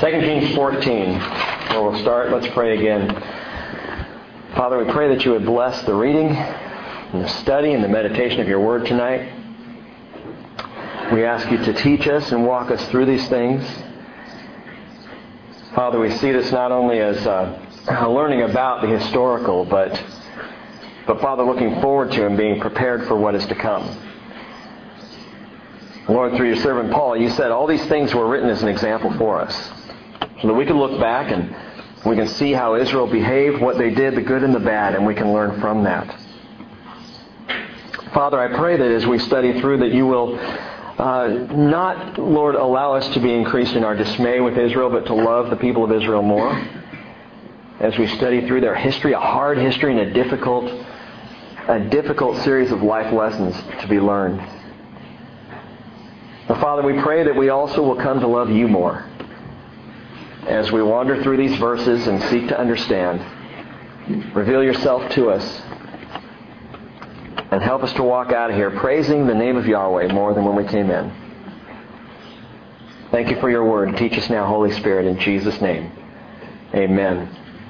2 Kings 14, where we'll start. Let's pray again. Father, we pray that you would bless the reading and the study and the meditation of your word tonight. We ask you to teach us and walk us through these things. Father, we see this not only as learning about the historical, but Father, looking forward to and being prepared for what is to come. Lord, through your servant Paul, you said all these things were written as an example for us, so that we can look back and we can see how Israel behaved, what they did, the good and the bad, and we can learn from that. Father, I pray that as we study through that you will not, Lord, allow us to be increased in our dismay with Israel, but to love the people of Israel more. As we study through their history, a hard history and a difficult series of life lessons to be learned. But Father, we pray that we also will come to love you more as we wander through these verses and seek to understand. Reveal yourself to us and help us to walk out of here praising the name of Yahweh more than when we came in. Thank you for your word. Teach us now, Holy Spirit, in Jesus' name. Amen.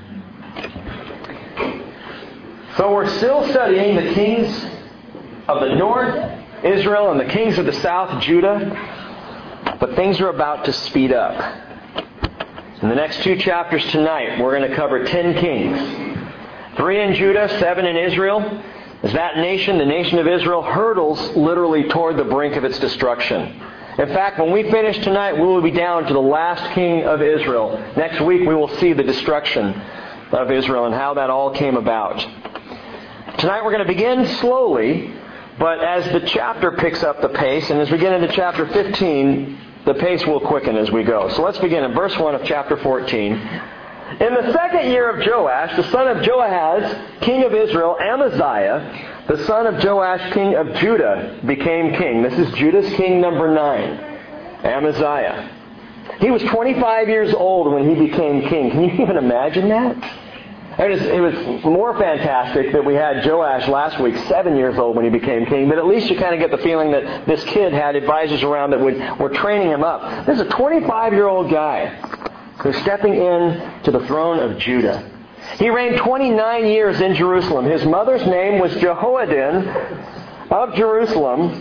So we're still studying the kings of the north, Israel, and the kings of the south, Judah. But things are about to speed up. In the next 2 chapters tonight, we're going to cover 10 kings. 3 in Judah, 7 in Israel. As that nation, the nation of Israel, hurtles literally toward the brink of its destruction. In fact, when we finish tonight, we will be down to the last king of Israel. Next week, we will see the destruction of Israel and how that all came about. Tonight, we're going to begin slowly, but as the chapter picks up the pace, and as we get into chapter 15, the pace will quicken as we go. So let's begin in verse 1 of chapter 14. In the second year of Joash, the son of Joahaz, king of Israel, Amaziah, the son of Joash, king of Judah, became king. This is Judah's king number 9, Amaziah. He was 25 years old when he became king. Can you even imagine that? It was more fantastic that we had Joash last week, 7 years old when he became king. But at least you kind of get the feeling that this kid had advisors around that were training him up. This is a 25-year-old guy who's stepping in to the throne of Judah. He reigned 29 years in Jerusalem. His mother's name was Jehoadin of Jerusalem.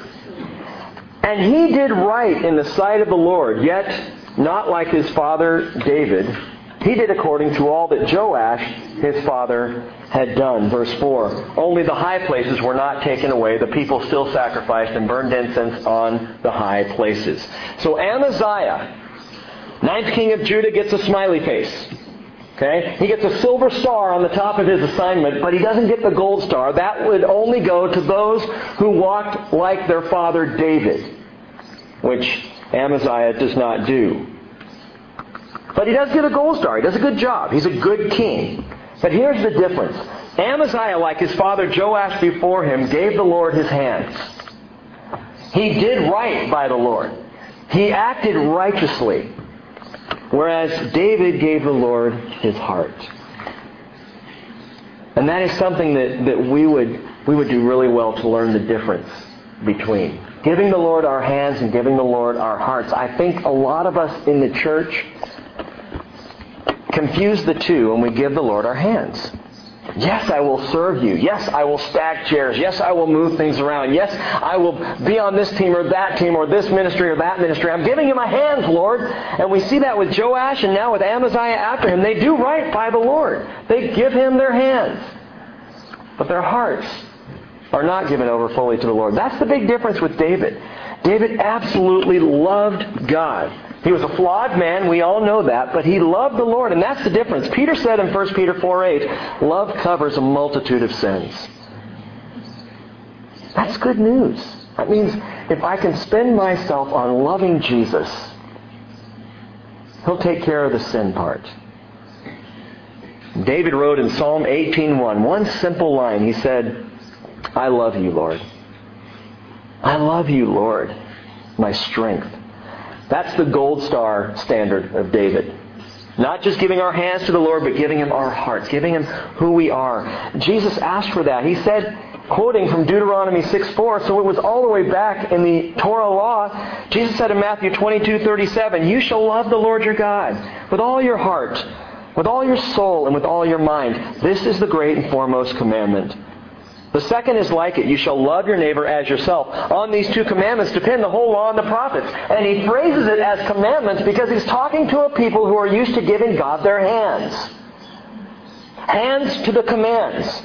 And he did right in the sight of the Lord, yet not like his father David. He did according to all that Joash, his father, had done. Verse 4, only the high places were not taken away. The people still sacrificed and burned incense on the high places. So Amaziah, 9th king of Judah, gets a smiley face. Okay? He gets a silver star on the top of his assignment, but he doesn't get the gold star. That would only go to those who walked like their father David, which Amaziah does not do. But he does get a gold star. He does a good job. He's a good king. But here's the difference. Amaziah, like his father Joash before him, gave the Lord his hands. He did right by the Lord. He acted righteously. Whereas David gave the Lord his heart. And that is something that we would do really well to learn the difference between giving the Lord our hands and giving the Lord our hearts. I think a lot of us in the church confuse the two when we give the Lord our hands. Yes, I will serve you. Yes, I will stack chairs. Yes, I will move things around. Yes, I will be on this team or this ministry or that ministry. I'm giving you my hands, Lord. And we see that with Joash and now with Amaziah after him. They do right by the Lord. They give him their hands. But their hearts are not given over fully to the Lord. That's the big difference with David. David absolutely loved God. He was a flawed man, we all know that, but he loved the Lord, and that's the difference. Peter said in 1 Peter 4:8, love covers a multitude of sins. That's good news. That means if I can spend myself on loving Jesus, He'll take care of the sin part. David wrote in Psalm 18:1, one simple line. He said, I love you, Lord. I love you, Lord, my strength. That's the gold star standard of David. Not just giving our hands to the Lord, but giving Him our hearts, giving Him who we are. Jesus asked for that. He said, quoting from Deuteronomy 6:4, so it was all the way back in the Torah law. Jesus said in Matthew 22:37, "You shall love the Lord your God with all your heart, with all your soul, and with all your mind. This is the great and foremost commandment. The second is like it. You shall love your neighbor as yourself. On these two commandments depend the whole law and the prophets." And he phrases it as commandments because he's talking to a people who are used to giving God their hands. Hands to the commands.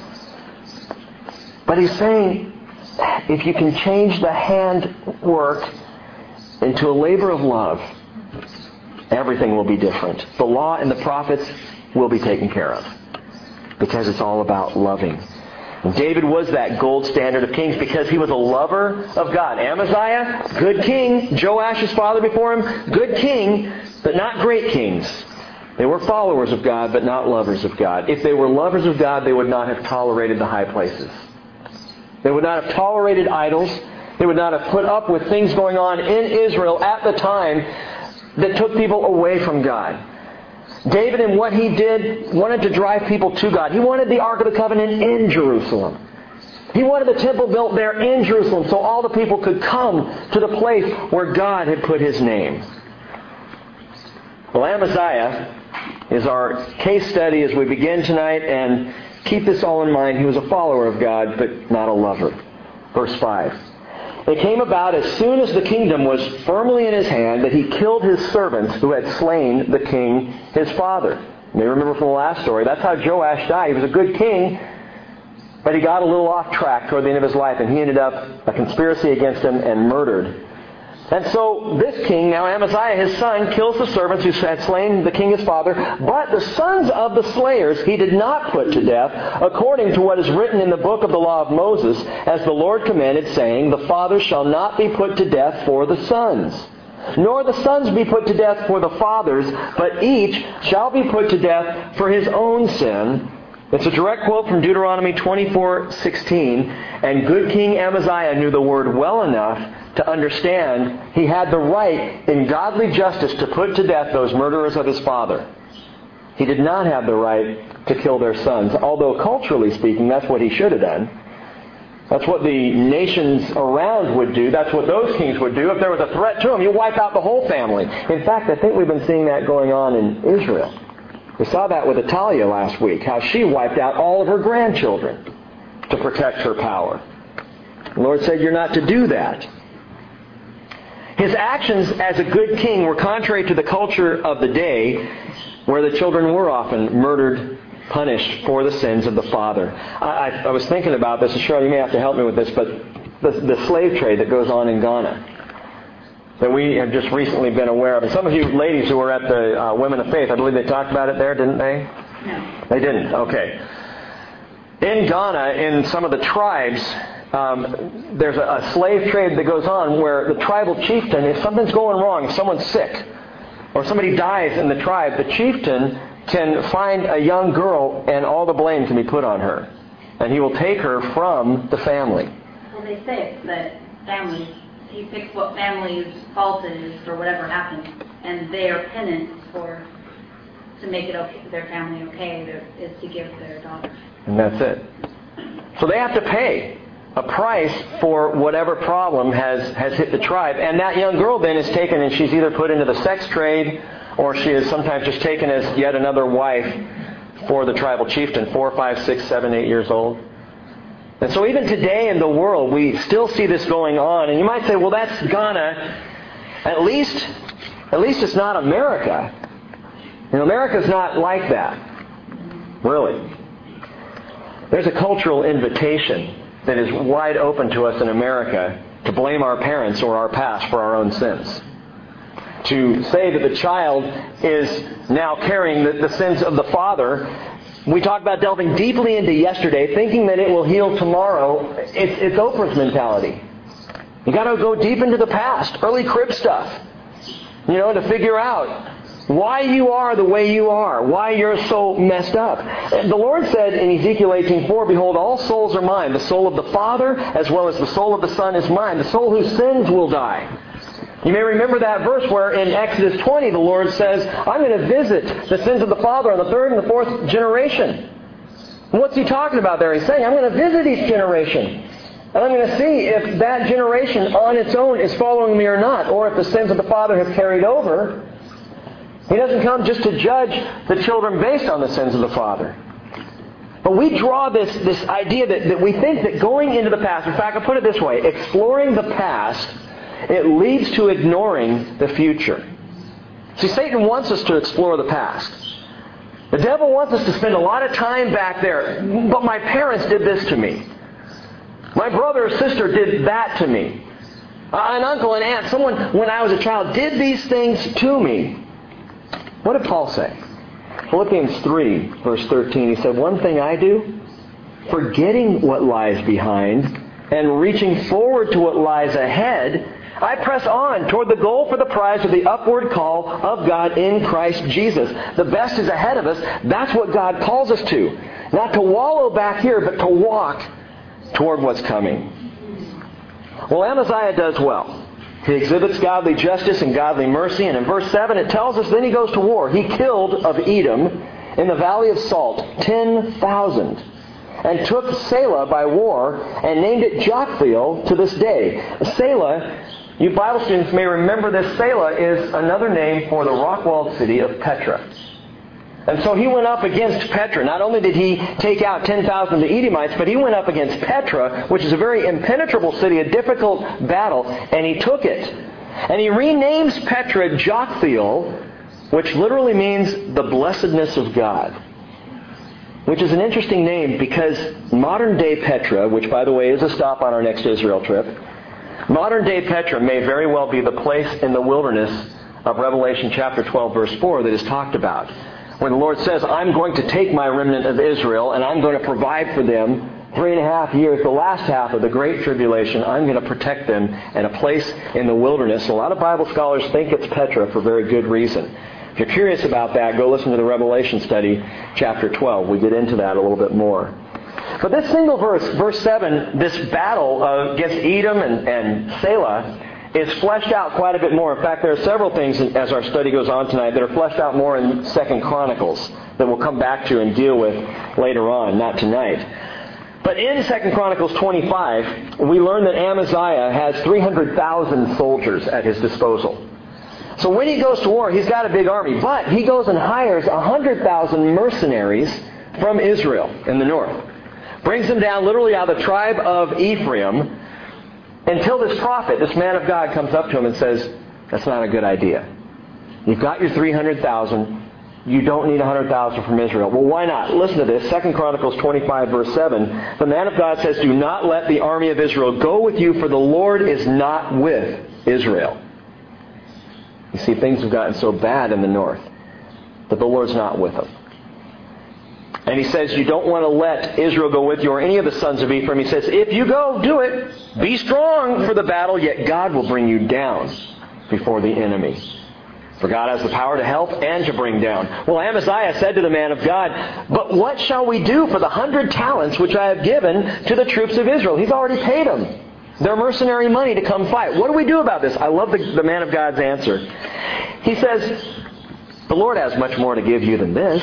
But he's saying, if you can change the hand work into a labor of love, everything will be different. The law and the prophets will be taken care of. Because it's all about loving. David was that gold standard of kings because he was a lover of God. Amaziah, good king. Joash, his father before him, good king, but not great kings. They were followers of God, but not lovers of God. If they were lovers of God, they would not have tolerated the high places. They would not have tolerated idols. They would not have put up with things going on in Israel at the time that took people away from God. David, in what he did, wanted to drive people to God. He wanted the Ark of the Covenant in Jerusalem. He wanted the temple built there in Jerusalem so all the people could come to the place where God had put His name. Well, Amaziah is our case study as we begin tonight, and keep this all in mind. He was a follower of God, but not a lover. Verse 5. It came about as soon as the kingdom was firmly in his hand that he killed his servants who had slain the king, his father. You may remember from the last story, that's how Joash died. He was a good king, but he got a little off track toward the end of his life, and he ended up a conspiracy against him and murdered. And so this king, now Amaziah, his son, kills the servants who had slain the king, his father. But the sons of the slayers he did not put to death, according to what is written in the book of the law of Moses, as the Lord commanded, saying, "The fathers shall not be put to death for the sons, nor the sons be put to death for the fathers, but each shall be put to death for his own sin." It's a direct quote from Deuteronomy 24:16. And good King Amaziah knew the word well enough to understand he had the right in godly justice to put to death those murderers of his father. He did not have the right to kill their sons, although culturally speaking, that's what he should have done. That's what the nations around would do. That's what those kings would do. If there was a threat to them, you wipe out the whole family. In fact, I think we've been seeing that going on in Israel. We saw that with Italia last week, how she wiped out all of her grandchildren to protect her power. The Lord said, you're not to do that. His actions as a good king were contrary to the culture of the day, where the children were often murdered, punished for the sins of the father. I was thinking about this, and Cheryl, you may have to help me with this, but the slave trade that goes on in Ghana, that we have just recently been aware of. And some of you ladies who were at the Women of Faith, I believe they talked about it there, didn't they? No. They didn't? Okay. In Ghana, in some of the tribes, there's a slave trade that goes on where the tribal chieftain, if something's going wrong, if someone's sick, or somebody dies in the tribe, the chieftain can find a young girl and all the blame can be put on her. And he will take her from the family. Well, they say that families, he picks what family's fault it is for whatever happened, and their penance to make it okay, their family okay is to give their daughter. And that's it. So they have to pay a price for whatever problem has hit the tribe. And that young girl then is taken and she's either put into the sex trade or she is sometimes just taken as yet another wife for the tribal chieftain, 4, 5, 6, 7, 8 years old. And so even today in the world, we still see this going on. And you might say, well, that's Ghana. At least it's not America. And America's not like that. Really. There's a cultural invitation that is wide open to us in America to blame our parents or our past for our own sins. To say that the child is now carrying the sins of the father. We talked about delving deeply into yesterday, thinking that it will heal tomorrow. It's Oprah's mentality. You got to go deep into the past, early crib stuff, to figure out why you are the way you are, why you're so messed up. And the Lord said in Ezekiel 18:4, "Behold, all souls are mine. The soul of the Father as well as the soul of the Son is mine. The soul whose sins will die." You may remember that verse where in Exodus 20 the Lord says, "I'm going to visit the sins of the father on the third and the fourth generation." And what's He talking about there? He's saying, I'm going to visit each generation. And I'm going to see if that generation on its own is following me or not, or if the sins of the father have carried over. He doesn't come just to judge the children based on the sins of the father. But we draw this idea that we think that going into the past, in fact, I put it this way, exploring the past, it leads to ignoring the future. See, Satan wants us to explore the past. The devil wants us to spend a lot of time back there. But my parents did this to me. My brother or sister did that to me. An uncle, an aunt, someone when I was a child did these things to me. What did Paul say? Philippians 3, verse 13, he said, "One thing I do, forgetting what lies behind and reaching forward to what lies ahead, I press on toward the goal for the prize of the upward call of God in Christ Jesus." The best is ahead of us. That's what God calls us to. Not to wallow back here, but to walk toward what's coming. Well, Amaziah does well. He exhibits godly justice and godly mercy. And in verse 7 it tells us then he goes to war. He killed of Edom in the valley of Salt 10,000. And took Selah by war and named it Joktheel to this day. Selah, you Bible students may remember this. Selah is another name for the rock-walled city of Petra. And so he went up against Petra. Not only did he take out 10,000 of the Edomites, but he went up against Petra, which is a very impenetrable city, a difficult battle, and he took it. And he renames Petra Joktheel, which literally means the blessedness of God. Which is an interesting name because modern-day Petra, which by the way is a stop on our next Israel trip, modern-day Petra may very well be the place in the wilderness of Revelation chapter 12, verse 4 that is talked about. When the Lord says, "I'm going to take my remnant of Israel and I'm going to provide for them 3.5 years, the last half of the Great Tribulation, I'm going to protect them in a place in the wilderness." A lot of Bible scholars think it's Petra for very good reason. If you're curious about that, go listen to the Revelation study, chapter 12. We get into that a little bit more. But this single verse, verse 7, this battle against Edom and Selah, is fleshed out quite a bit more. In fact, there are several things as our study goes on tonight that are fleshed out more in 2 Chronicles that we'll come back to and deal with later on, not tonight. But in 2 Chronicles 25, we learn that Amaziah has 300,000 soldiers at his disposal. So when he goes to war, he's got a big army. But he goes and hires 100,000 mercenaries from Israel in the north. Brings them down literally out of the tribe of Ephraim until this prophet, this man of God, comes up to him and says, "That's not a good idea. You've got your 300,000. You don't need 100,000 from Israel." Well, why not? Listen to this. 2 Chronicles 25, verse 7. The man of God says, "Do not let the army of Israel go with you, for the Lord is not with Israel." You see, things have gotten so bad in the north that the Lord's not with them. And he says, you don't want to let Israel go with you or any of the sons of Ephraim. He says, if you go, do it. Be strong for the battle, yet God will bring you down before the enemy. For God has the power to help and to bring down. Well, Amaziah said to the man of God, "But what shall we do for the 100 talents which I have given to the troops of Israel?" He's already paid them their mercenary money to come fight. What do we do about this? I love the man of God's answer. He says, "The Lord has much more to give you than this."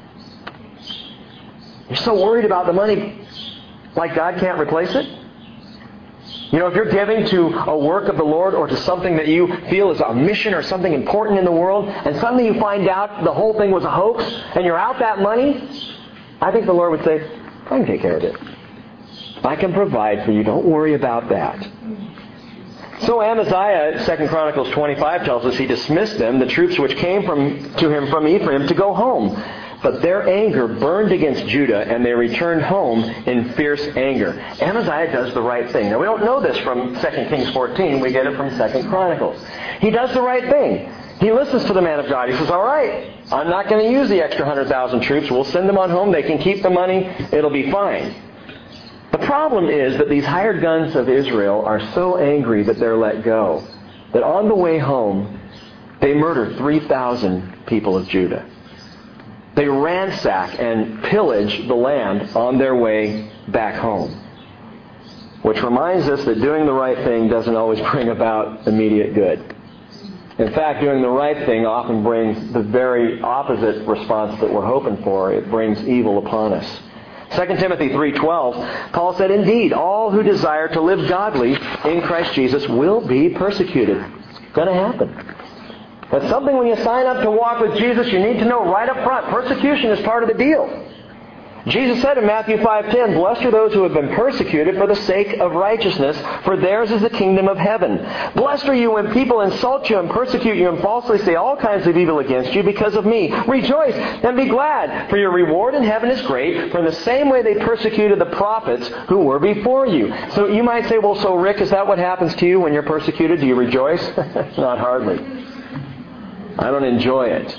You're so worried about the money, like God can't replace it? You know, if you're giving to a work of the Lord or to something that you feel is a mission or something important in the world, and suddenly you find out the whole thing was a hoax, and you're out that money, I think the Lord would say, "I can take care of it. I can provide for you. Don't worry about that." So Amaziah, 2 Chronicles 25 tells us, he dismissed them, the troops which came to him from Ephraim, to go home. But their anger burned against Judah, and they returned home in fierce anger. Amaziah does the right thing. Now, we don't know this from 2 Kings 14. We get it from 2 Chronicles. He does the right thing. He listens to the man of God. He says, all right, I'm not going to use the extra 100,000 troops. We'll send them on home. They can keep the money. It'll be fine. The problem is that these hired guns of Israel are so angry that they're let go, that on the way home, they murder 3,000 people of Judah. They ransack and pillage the land on their way back home. Which reminds us that doing the right thing doesn't always bring about immediate good. In fact, doing the right thing often brings the very opposite response that we're hoping for. It brings evil upon us. 2 Timothy 3:12, Paul said, "Indeed, all who desire to live godly in Christ Jesus will be persecuted." It's going to happen. That's something when you sign up to walk with Jesus, you need to know right up front. Persecution is part of the deal. Jesus said in Matthew 5:10, "Blessed are those who have been persecuted for the sake of righteousness, for theirs is the kingdom of heaven. Blessed are you when people insult you and persecute you and falsely say all kinds of evil against you because of me. Rejoice and be glad, for your reward in heaven is great, for in the same way they persecuted the prophets who were before you." So you might say, well, so Rick, is that what happens to you when you're persecuted? Do you rejoice? Not hardly. I don't enjoy it.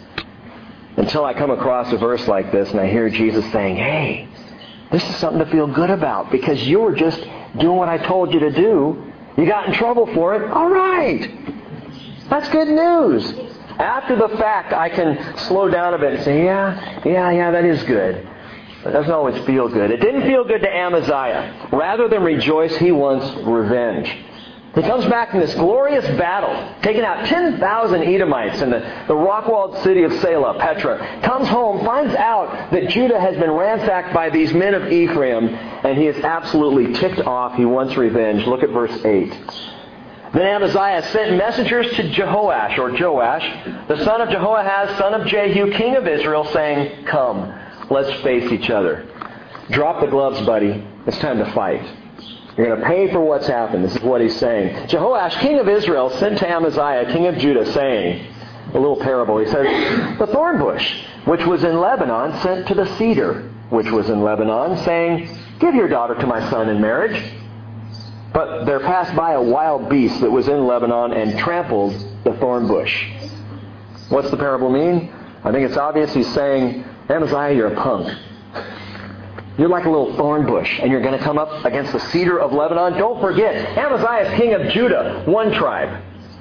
Until I come across a verse like this and I hear Jesus saying, hey, this is something to feel good about because you were just doing what I told you to do. You got in trouble for it. All right. That's good news. After the fact, I can slow down a bit and say, yeah, that is good. But it doesn't always feel good. It didn't feel good to Amaziah. Rather than rejoice, he wants revenge. He comes back from this glorious battle, taking out 10,000 Edomites in the rock-walled city of Selah, Petra. Comes home, finds out that Judah has been ransacked by these men of Ephraim, and he is absolutely ticked off. He wants revenge. Look at verse 8. Then Amaziah sent messengers to Joash, the son of Jehoahaz, son of Jehu, king of Israel, saying, "Come, let's face each other. Drop the gloves, buddy. It's time to fight. You're going to pay for what's happened." This is what he's saying. Jehoash, king of Israel, sent to Amaziah, king of Judah, saying, a little parable. He says, "The thorn bush, which was in Lebanon, sent to the cedar, which was in Lebanon, saying, 'Give your daughter to my son in marriage.' But there passed by a wild beast that was in Lebanon and trampled the thorn bush." What's the parable mean? I think it's obvious. He's saying, Amaziah, you're a punk. You're like a little thorn bush, and you're going to come up against the cedar of Lebanon. Don't forget, Amaziah is king of Judah, 1 tribe.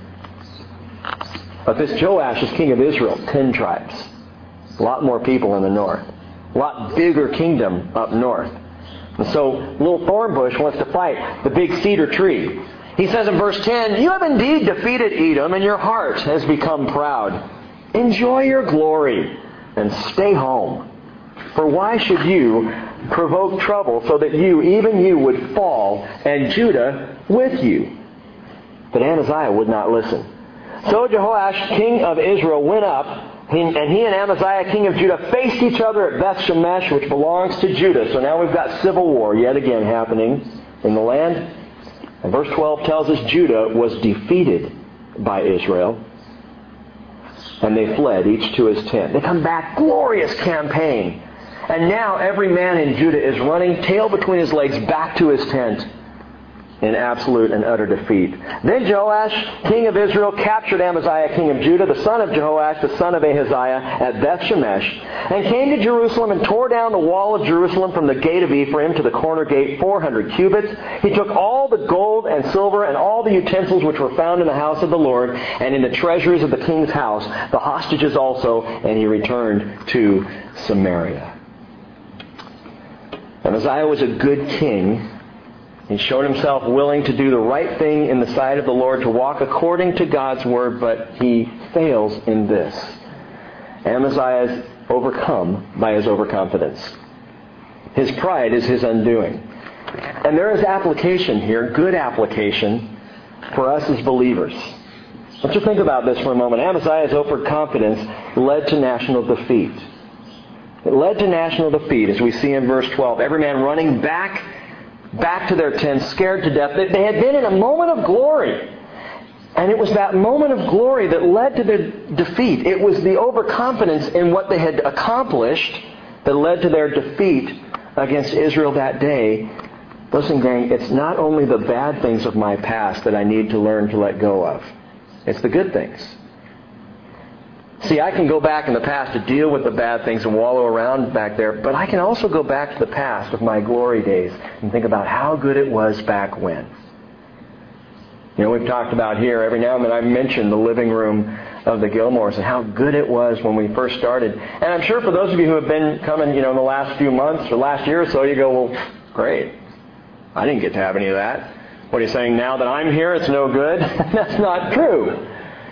But this Joash is king of Israel, 10 tribes. A lot more people in the north. A lot bigger kingdom up north. And so, little thorn bush wants to fight the big cedar tree. He says in verse 10, "You have indeed defeated Edom, and your heart has become proud. Enjoy your glory, and stay home. For why should you provoke trouble so that even you would fall, and Judah with you?" But Amaziah would not listen. So Jehoash, king of Israel, went up, and he and Amaziah, king of Judah, faced each other at Beth Shemesh, which belongs to Judah. So now we've got civil war yet again happening in the land. And verse 12 tells us Judah was defeated by Israel, and they fled, each to his tent. They come back, glorious campaign. And now every man in Judah is running, tail between his legs, back to his tent in absolute and utter defeat. Then Joash, king of Israel, captured Amaziah, king of Judah, the son of Jehoash, the son of Ahaziah, at Beth Shemesh, and came to Jerusalem and tore down the wall of Jerusalem from the gate of Ephraim to the corner gate, 400 cubits. He took all the gold and silver and all the utensils which were found in the house of the Lord and in the treasuries of the king's house, the hostages also, and he returned to Samaria. Amaziah was a good king. He showed himself willing to do the right thing in the sight of the Lord, to walk according to God's word, but he fails in this. Amaziah is overcome by his overconfidence. His pride is his undoing. And there is application here, good application, for us as believers. Let's just think about this for a moment. Amaziah's overconfidence led to national defeat. It led to national defeat, as we see in verse 12. Every man running back to their tents, scared to death. They had been in a moment of glory. And it was that moment of glory that led to their defeat. It was the overconfidence in what they had accomplished that led to their defeat against Israel that day. Listen, gang, it's not only the bad things of my past that I need to learn to let go of. It's the good things. See, I can go back in the past to deal with the bad things and wallow around back there, but I can also go back to the past of my glory days and think about how good it was back when. You know, we've talked about here, every now and then I mention the living room of the Gilmores and how good it was when we first started. And I'm sure for those of you who have been coming, in the last few months or last year or so, you go, well, great. I didn't get to have any of that. What are you saying now that I'm here, it's no good? That's not true.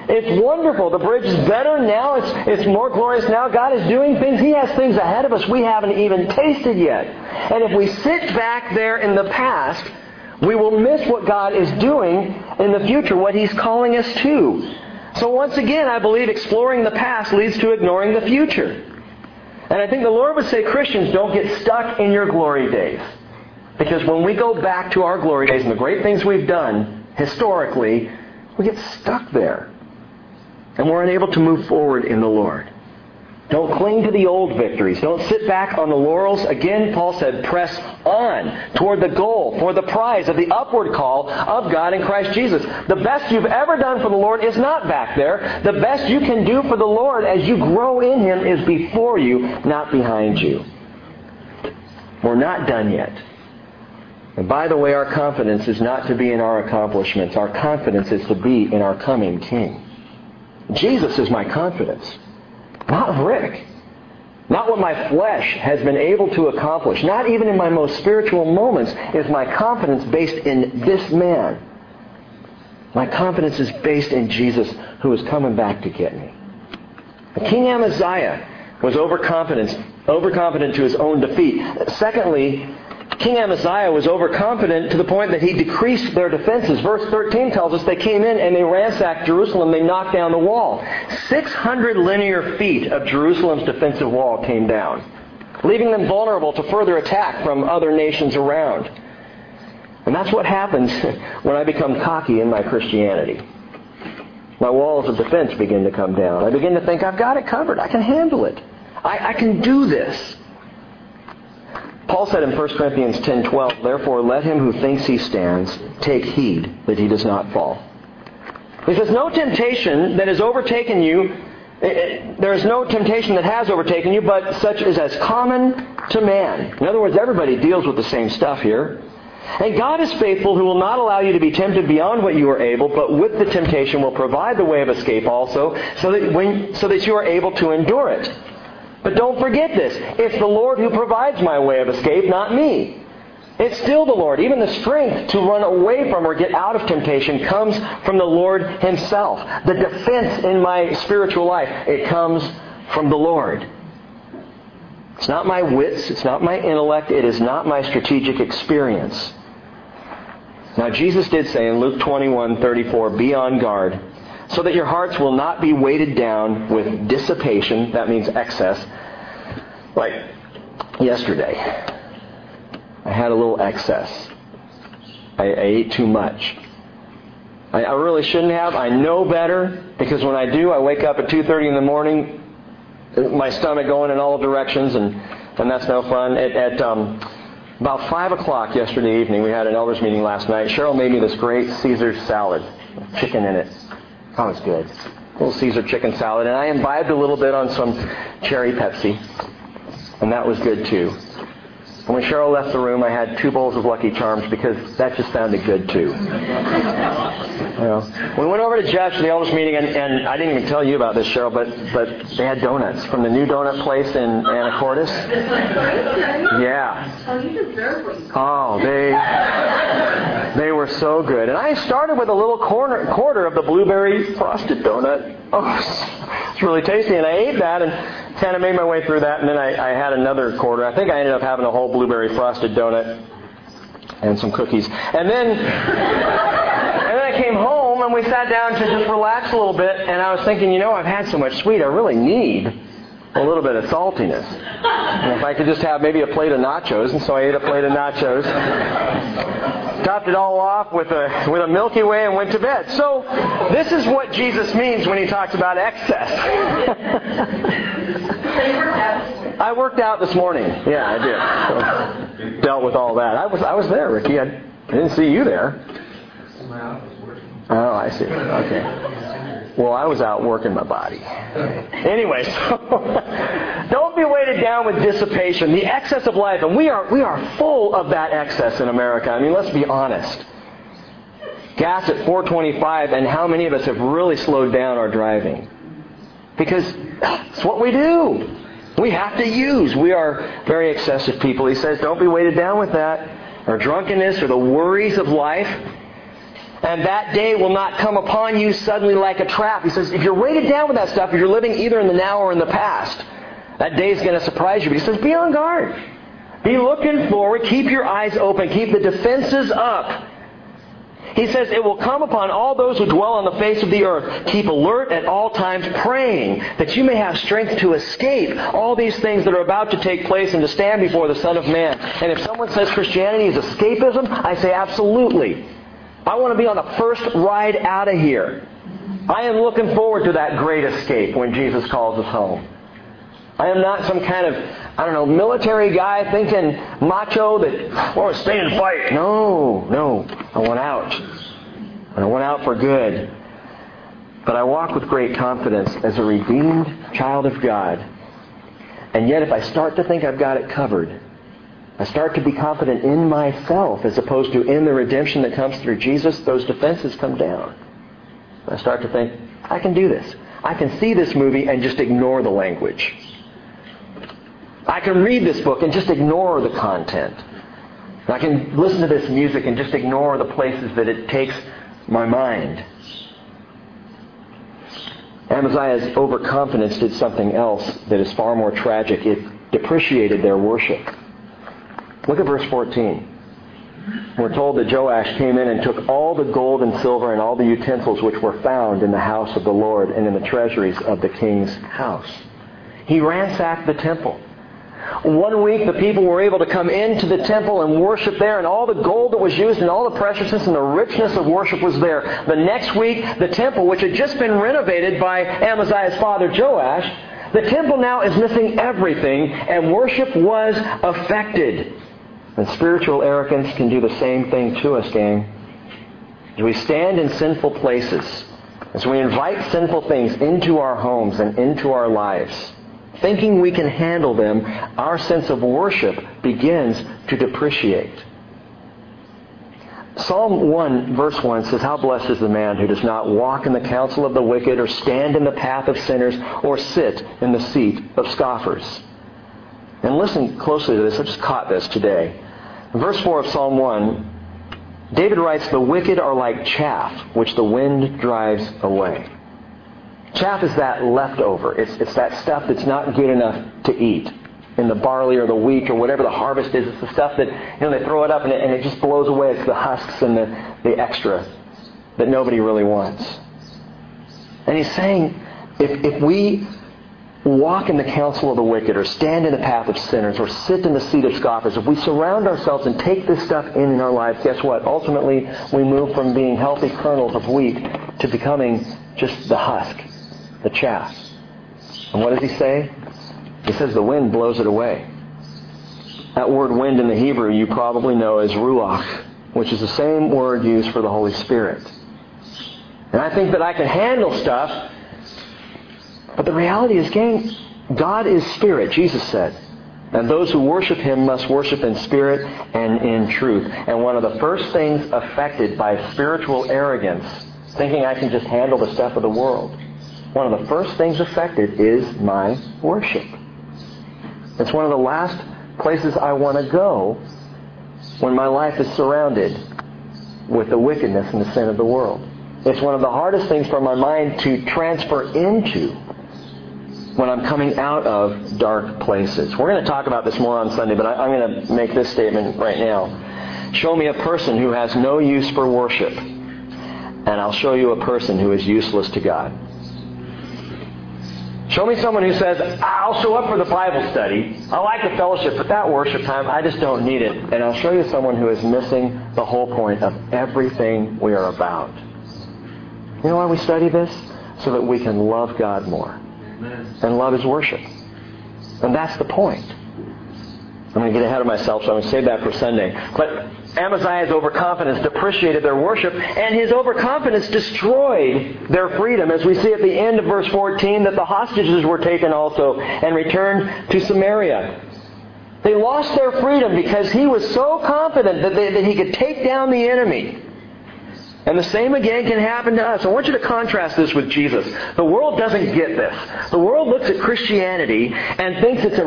It's wonderful. The bridge is better now. It's more glorious now. God is doing things. He has things ahead of us we haven't even tasted yet. And if we sit back there in the past, we will miss what God is doing in the future, what He's calling us to. So once again, I believe exploring the past leads to ignoring the future. And I think the Lord would say, Christians, don't get stuck in your glory days. Because when we go back to our glory days and the great things we've done historically, we get stuck there. And we're unable to move forward in the Lord. Don't cling to the old victories. Don't sit back on the laurels. Again, Paul said, press on toward the goal, for the prize of the upward call of God in Christ Jesus. The best you've ever done for the Lord is not back there. The best you can do for the Lord as you grow in Him is before you, not behind you. We're not done yet. And by the way, our confidence is not to be in our accomplishments. Our confidence is to be in our coming King. Jesus is my confidence. Not Rick. Not what my flesh has been able to accomplish. Not even in my most spiritual moments is my confidence based in this man. My confidence is based in Jesus, who is coming back to get me. King Amaziah was overconfident to his own defeat. Secondly, King Amaziah was overconfident to the point that he decreased their defenses. Verse 13 tells us they came in and they ransacked Jerusalem. They knocked down the wall. 600 linear feet of Jerusalem's defensive wall came down, leaving them vulnerable to further attack from other nations around. And that's what happens when I become cocky in my Christianity. My walls of defense begin to come down. I begin to think, I've got it covered. I can handle it. I can do this. Paul said in 1 Corinthians 10:12, therefore let him who thinks he stands take heed that he does not fall. He says, no temptation that has overtaken you, there is no temptation that has overtaken you, but such as common to man. In other words, everybody deals with the same stuff here. And God is faithful, who will not allow you to be tempted beyond what you are able, but with the temptation will provide the way of escape also, so that you are able to endure it. But don't forget this. It's the Lord who provides my way of escape, not me. It's still the Lord. Even the strength to run away from or get out of temptation comes from the Lord Himself. The defense in my spiritual life, it comes from the Lord. It's not my wits. It's not my intellect. It is not my strategic experience. Now, Jesus did say in Luke 21:34, be on guard, so that your hearts will not be weighted down with dissipation, that means excess. Like yesterday, I had a little excess. I ate too much. I really shouldn't have. I know better, because when I do, I wake up at 2:30 in the morning, my stomach going in all directions, and that's no fun. At about 5 o'clock yesterday evening, we had an elders meeting last night. Cheryl made me this great Caesar salad, chicken in it. Oh, it's good. A little Caesar chicken salad. And I imbibed a little bit on some cherry Pepsi. And that was good too. And when Cheryl left the room, I had 2 bowls of Lucky Charms because that just sounded good too. We went over to Jeff for the elders meeting, and I didn't even tell you about this, Cheryl, but they had donuts from the new donut place in Anacortes. Yeah. Oh, you deserve what you Oh, they were so good. And I started with a little quarter of the blueberry frosted donut. Oh, it's really tasty. And I ate that and kind of made my way through that. And then I had another quarter. I think I ended up having a whole blueberry frosted donut and some cookies. And then I came home and we sat down to just relax a little bit. And I was thinking, I've had so much sweet. I really need a little bit of saltiness. And if I could just have maybe a plate of nachos. And so I ate a plate of nachos. Topped it all off with a Milky Way and went to bed. So this is what Jesus means when He talks about excess. I worked out this morning. Yeah, I did. So, dealt with all that. I was there, Ricky. I didn't see you there. Oh, I see. Okay. Well, I was out working my body. Anyway, so don't be weighted down with dissipation, the excess of life. And we are full of that excess in America. I mean, let's be honest. Gas at $4.25, and how many of us have really slowed down our driving? Because it's what we do. We have to use. We are very excessive people. He says, don't be weighted down with that, or drunkenness, or the worries of life. And that day will not come upon you suddenly like a trap. He says, if you're weighted down with that stuff, if you're living either in the now or in the past, that day is going to surprise you. But he says, be on guard. Be looking forward. Keep your eyes open. Keep the defenses up. He says, it will come upon all those who dwell on the face of the earth. Keep alert at all times, praying that you may have strength to escape all these things that are about to take place and to stand before the Son of Man. And if someone says Christianity is escapism, I say absolutely. I want to be on the first ride out of here. I am looking forward to that great escape when Jesus calls us home. I am not some kind of, military guy thinking macho that, stay and fight. No. I want out. And I want out for good. But I walk with great confidence as a redeemed child of God. And yet if I start to think I've got it covered, I start to be confident in myself as opposed to in the redemption that comes through Jesus, those defenses come down. I start to think, I can do this. I can see this movie and just ignore the language. I can read this book and just ignore the content. I can listen to this music and just ignore the places that it takes my mind. Amaziah's overconfidence did something else that is far more tragic. It depreciated their worship. Look at verse 14. We're told that Joash came in and took all the gold and silver and all the utensils which were found in the house of the Lord and in the treasuries of the king's house. He ransacked the temple. One week the people were able to come into the temple and worship there, and all the gold that was used and all the preciousness and the richness of worship was there. The next week, the temple, which had just been renovated by Amaziah's father Joash, the temple now is missing everything, and worship was affected. And spiritual arrogance can do the same thing to us, gang. As we stand in sinful places, as we invite sinful things into our homes and into our lives, thinking we can handle them, our sense of worship begins to depreciate. Psalm 1, verse 1 says, how blessed is the man who does not walk in the counsel of the wicked, or stand in the path of sinners, or sit in the seat of scoffers. And listen closely to this. I just caught this today. In verse 4 of Psalm 1, David writes, the wicked are like chaff, which the wind drives away. Chaff is that leftover. It's that stuff that's not good enough to eat. In the barley or the wheat or whatever the harvest is, it's the stuff that, they throw it up and it just blows away. It's the husks and the extra that nobody really wants. And he's saying, if we walk in the counsel of the wicked, or stand in the path of sinners, or sit in the seat of scoffers, if we surround ourselves and take this stuff in our lives, guess what? Ultimately, we move from being healthy kernels of wheat to becoming just the husk, the chaff. And what does he say? He says the wind blows it away. That word wind in the Hebrew you probably know as ruach, which is the same word used for the Holy Spirit. And I think that I can handle stuff, but the reality is, gang, God is spirit, Jesus said. And those who worship Him must worship in spirit and in truth. And one of the first things affected by spiritual arrogance, thinking I can just handle the stuff of the world, one of the first things affected is my worship. It's one of the last places I want to go when my life is surrounded with the wickedness and the sin of the world. It's one of the hardest things for my mind to transfer into when I'm coming out of dark places. We're going to talk about this more on Sunday, but I'm going to make this statement right now. Show me a person who has no use for worship, and I'll show you a person who is useless to God. Show me someone who says, I'll show up for the Bible study. I like the fellowship, but that worship time, I just don't need it. And I'll show you someone who is missing the whole point of everything we are about. You know why we study this? So that we can love God more. Amen. And love His worship. And that's the point. I'm going to get ahead of myself, so I'm going to save that for Sunday. But Amaziah's overconfidence depreciated their worship, and his overconfidence destroyed their freedom. As we see at the end of verse 14, that the hostages were taken also and returned to Samaria. They lost their freedom because he was so confident that he could take down the enemy. And the same again can happen to us. I want you to contrast this with Jesus. The world doesn't get this. The world looks at Christianity and thinks it's a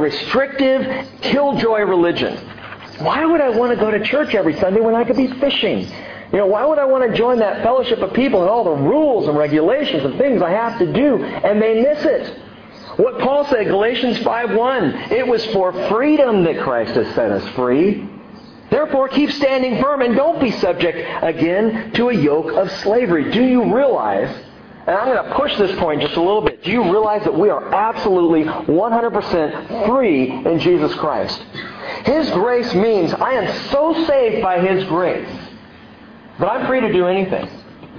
restrictive, killjoy religion. Why would I want to go to church every Sunday when I could be fishing? Why would I want to join that fellowship of people and all the rules and regulations and things I have to do? And they miss it. What Paul said, Galatians 5:1, it was for freedom that Christ has set us free. Therefore, keep standing firm and don't be subject again to a yoke of slavery. Do you realize, and I'm going to push this point just a little bit, do you realize that we are absolutely 100% free in Jesus Christ? His grace means I am so saved by His grace that I'm free to do anything.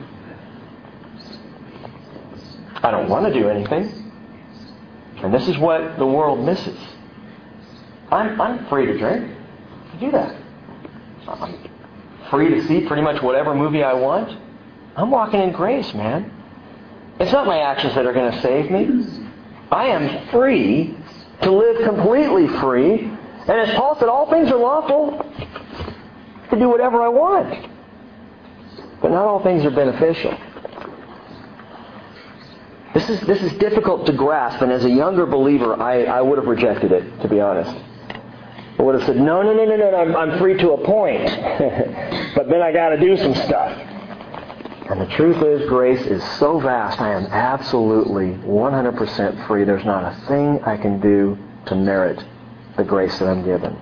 I don't want to do anything. And this is what the world misses. I'm free to drink. I do that. I'm free to see pretty much whatever movie I want. I'm walking in grace, man. It's not my actions that are going to save me. I am free to live completely free. And as Paul said, all things are lawful to do whatever I want. But not all things are beneficial. This is difficult to grasp, and as a younger believer, I would have rejected it, to be honest. I would have said, no, I'm free to a point. But then I got to do some stuff. And the truth is, grace is so vast, I am absolutely 100% free. There's not a thing I can do to merit the grace that I'm given.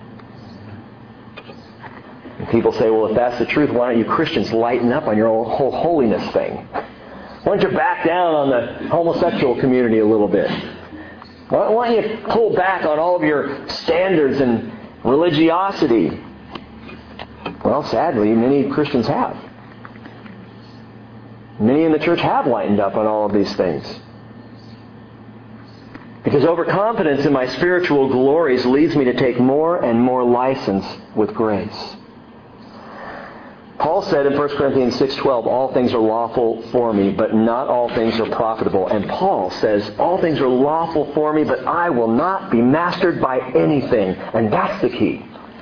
And people say, well, if that's the truth, why don't you Christians lighten up on your whole holiness thing? Why don't you back down on the homosexual community a little bit? Why don't you pull back on all of your standards and religiosity? Well, sadly, many Christians have. Many in the church have lightened up on all of these things. Because overconfidence in my spiritual glories leads me to take more and more license with grace. Paul said in 1 Corinthians 6:12, all things are lawful for me, but not all things are profitable. And Paul says, all things are lawful for me, but I will not be mastered by anything. And that's the key.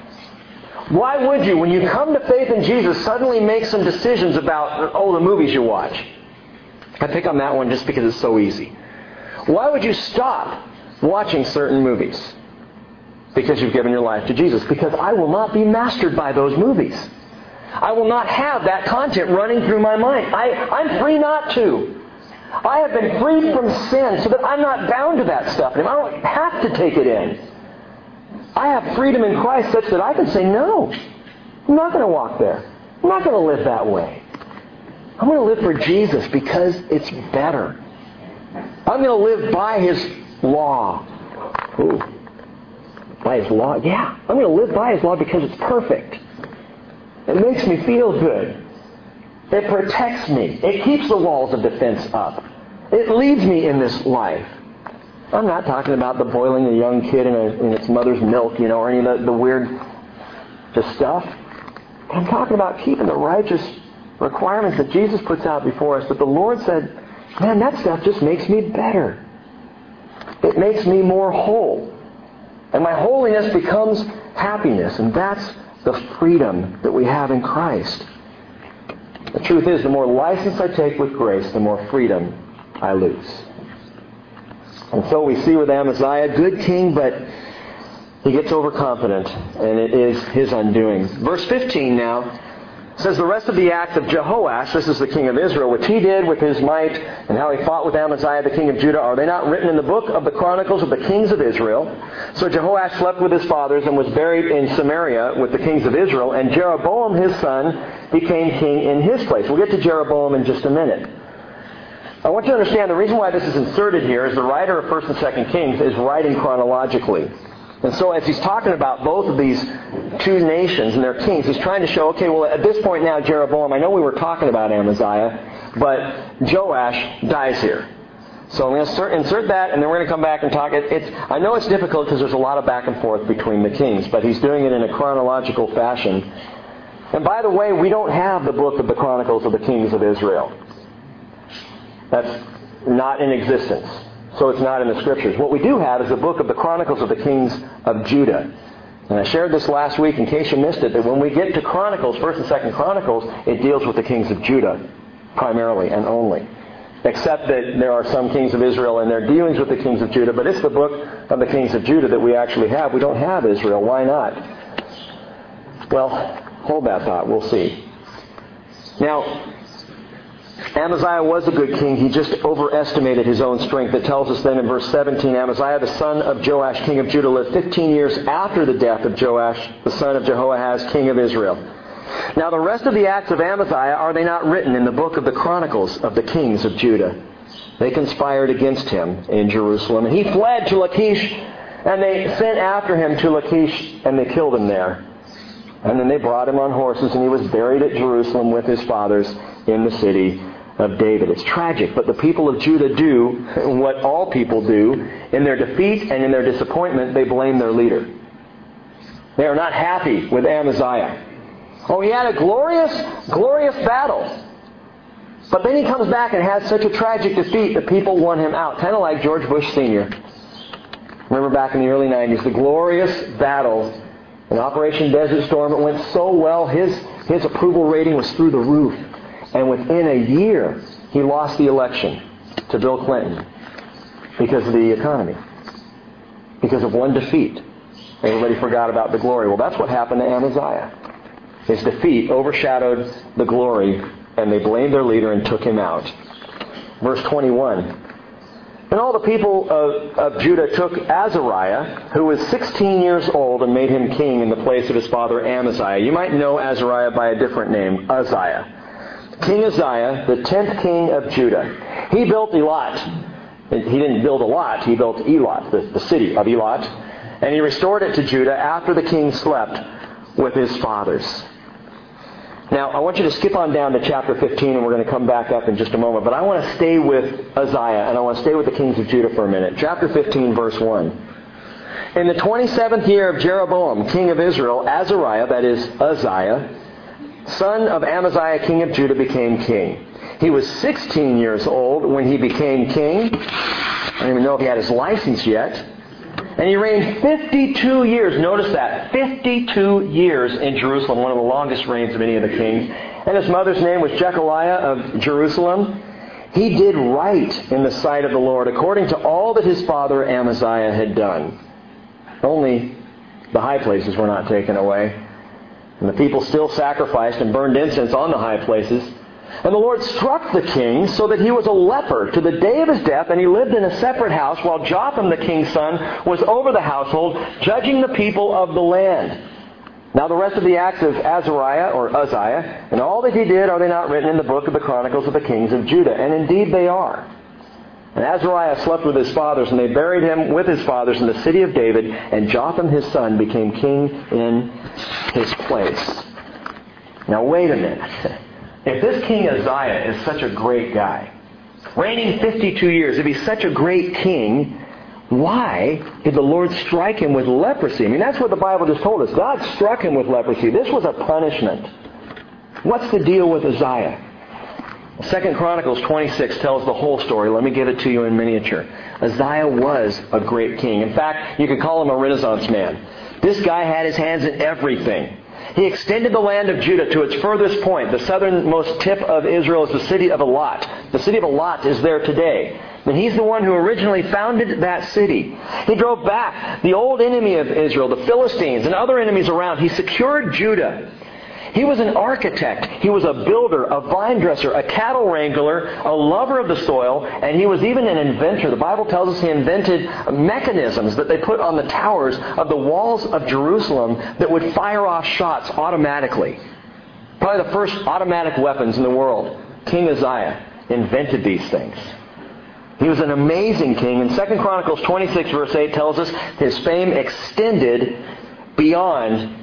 Why would you, when you come to faith in Jesus, suddenly make some decisions about, the movies you watch? I pick on that one just because it's so easy. Why would you stop watching certain movies? Because you've given your life to Jesus. Because I will not be mastered by those movies. I will not have that content running through my mind. I'm free not to. I have been freed from sin so that I'm not bound to that stuff. And I don't have to take it in. I have freedom in Christ such that I can say, no, I'm not going to walk there. I'm not going to live that way. I'm going to live for Jesus because it's better. I'm going to live by His law. Ooh. By His law? Yeah. I'm going to live by His law because it's perfect. It makes me feel good. It protects me. It keeps the walls of defense up. It leads me in this life. I'm not talking about the boiling a young kid in its mother's milk, or any of the weird stuff. I'm talking about keeping the righteous requirements that Jesus puts out before us. But the Lord said, man, that stuff just makes me better. It makes me more whole. And my holiness becomes happiness. And that's the freedom that we have in Christ. The truth is, the more license I take with grace, the more freedom I lose. And so we see with Amaziah, good king, but he gets overconfident, and it is his undoing. Verse 15 now says, the rest of the acts of Jehoash, this is the king of Israel, which he did with his might, and how he fought with Amaziah the king of Judah, are they not written in the book of the Chronicles of the kings of Israel? So Jehoash slept with his fathers and was buried in Samaria with the kings of Israel, and Jeroboam his son became king in his place. We'll get to Jeroboam in just a minute. I want you to understand the reason why this is inserted here is the writer of 1st and 2nd Kings is writing chronologically. And so as he's talking about both of these two nations and their kings, he's trying to show, okay, well, at this point now, Jeroboam, I know we were talking about Amaziah, but Joash dies here. So I'm going to insert that, and then we're going to come back and talk. I know it's difficult because there's a lot of back and forth between the kings, but he's doing it in a chronological fashion. And by the way, we don't have the book of the Chronicles of the Kings of Israel. That's not in existence. So it's not in the Scriptures. What we do have is the book of the Chronicles of the Kings of Judah. And I shared this last week in case you missed it, that when we get to Chronicles, 1st and 2nd Chronicles, it deals with the kings of Judah primarily and only. Except that there are some kings of Israel and their dealings with the kings of Judah, but it's the book of the kings of Judah that we actually have. We don't have Israel. Why not? Well, hold that thought. We'll see. Now, Amaziah was a good king. He just overestimated his own strength. It tells us then in verse 17, Amaziah, the son of Joash, king of Judah, lived 15 years after the death of Joash, the son of Jehoahaz, king of Israel. Now the rest of the acts of Amaziah, are they not written in the book of the Chronicles of the kings of Judah? They conspired against him in Jerusalem. And he fled to Lachish, and they sent after him to Lachish, and they killed him there. And then they brought him on horses, and he was buried at Jerusalem with his fathers in the city of David. It's tragic, but the people of Judah do what all people do. In their defeat and in their disappointment, they blame their leader. They are not happy with Amaziah. Oh, he had a glorious battle. But then he comes back and has such a tragic defeat that people want him out. Kind of like George Bush Sr. Remember back in the early 90s, the glorious battle in Operation Desert Storm. It went so well, his approval rating was through the roof. And within a year, he lost the election to Bill Clinton because of the economy. Because of one defeat. Everybody forgot about the glory. Well, that's what happened to Amaziah. His defeat overshadowed the glory, and they blamed their leader and took him out. Verse 21. And all the people of Judah took Azariah, who was 16 years old, and made him king in the place of his father Amaziah. You might know Azariah by a different name, Uzziah. King Uzziah, the 10th king of Judah. He built Elat. He didn't build a lot. He built Elat, the city of Elat. And he restored it to Judah after the king slept with his fathers. Now, I want you to skip on down to chapter 15, and we're going to come back up in just a moment. But I want to stay with Uzziah, and I want to stay with the kings of Judah for a minute. Chapter 15, verse 1. In the 27th year of Jeroboam, king of Israel, Azariah, that is Uzziah, son of Amaziah, king of Judah, became king. He was 16 years old when he became king. I don't even know if he had his license yet. And he reigned 52 years. Notice that. 52 years in Jerusalem, one of the longest reigns of any of the kings. And his mother's name was Jechaliah of Jerusalem. He did right in the sight of the Lord, according to all that his father Amaziah had done. Only the high places were not taken away. And the people still sacrificed and burned incense on the high places. And the Lord struck the king so that he was a leper to the day of his death, and he lived in a separate house while Jotham the king's son was over the household, judging the people of the land. Now the rest of the acts of Azariah, or Uzziah, and all that he did, are they not written in the book of the Chronicles of the kings of Judah? And indeed they are. And Azariah slept with his fathers, and they buried him with his fathers in the city of David, and Jotham his son became king in his place. Now wait a minute. If this King Uzziah is such a great guy, reigning 52 years, if he's such a great king, why did the Lord strike him with leprosy? I mean, that's what the Bible just told us. God struck him with leprosy. This was a punishment. What's the deal with Uzziah? 2 Chronicles 26 tells the whole story. Let me give it to you in miniature. Uzziah was a great king. In fact, you could call him a Renaissance man. This guy had his hands in everything. He extended the land of Judah to its furthest point. The southernmost tip of Israel is the city of Elat. The city of Elat is there today. And he's the one who originally founded that city. He drove back the old enemy of Israel, the Philistines, and other enemies around. He secured Judah. He was an architect. He was a builder, a vine dresser, a cattle wrangler, a lover of the soil, and he was even an inventor. The Bible tells us he invented mechanisms that they put on the towers of the walls of Jerusalem that would fire off shots automatically. Probably the first automatic weapons in the world. King Uzziah invented these things. He was an amazing king. And 2 Chronicles 26 verse 8 tells us his fame extended beyond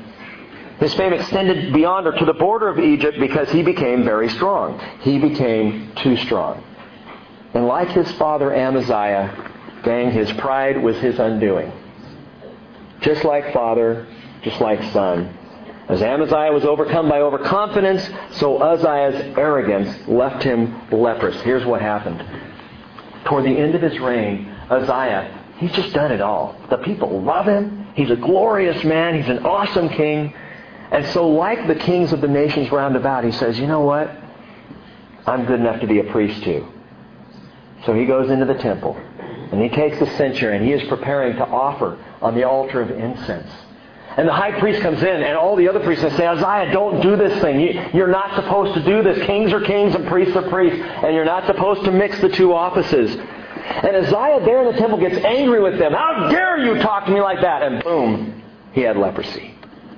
or to the border of Egypt because he became very strong. He became too strong. And like his father Amaziah, dang, his pride was his undoing. Just like father, just like son. As Amaziah was overcome by overconfidence, so Uzziah's arrogance left him leprous. Here's what happened. Toward the end of his reign, Uzziah, he's just done it all. The people love him. He's a glorious man. He's an awesome king. And so like the kings of the nations round about, he says, you know what? I'm good enough to be a priest too. So he goes into the temple, and he takes the censer, and he is preparing to offer on the altar of incense. And the high priest comes in, and all the other priests say, Uzziah, don't do this thing. You're not supposed to do this. Kings are kings and priests are priests, and you're not supposed to mix the two offices. And Uzziah there in the temple gets angry with them. How dare you talk to me like that? And boom, he had leprosy.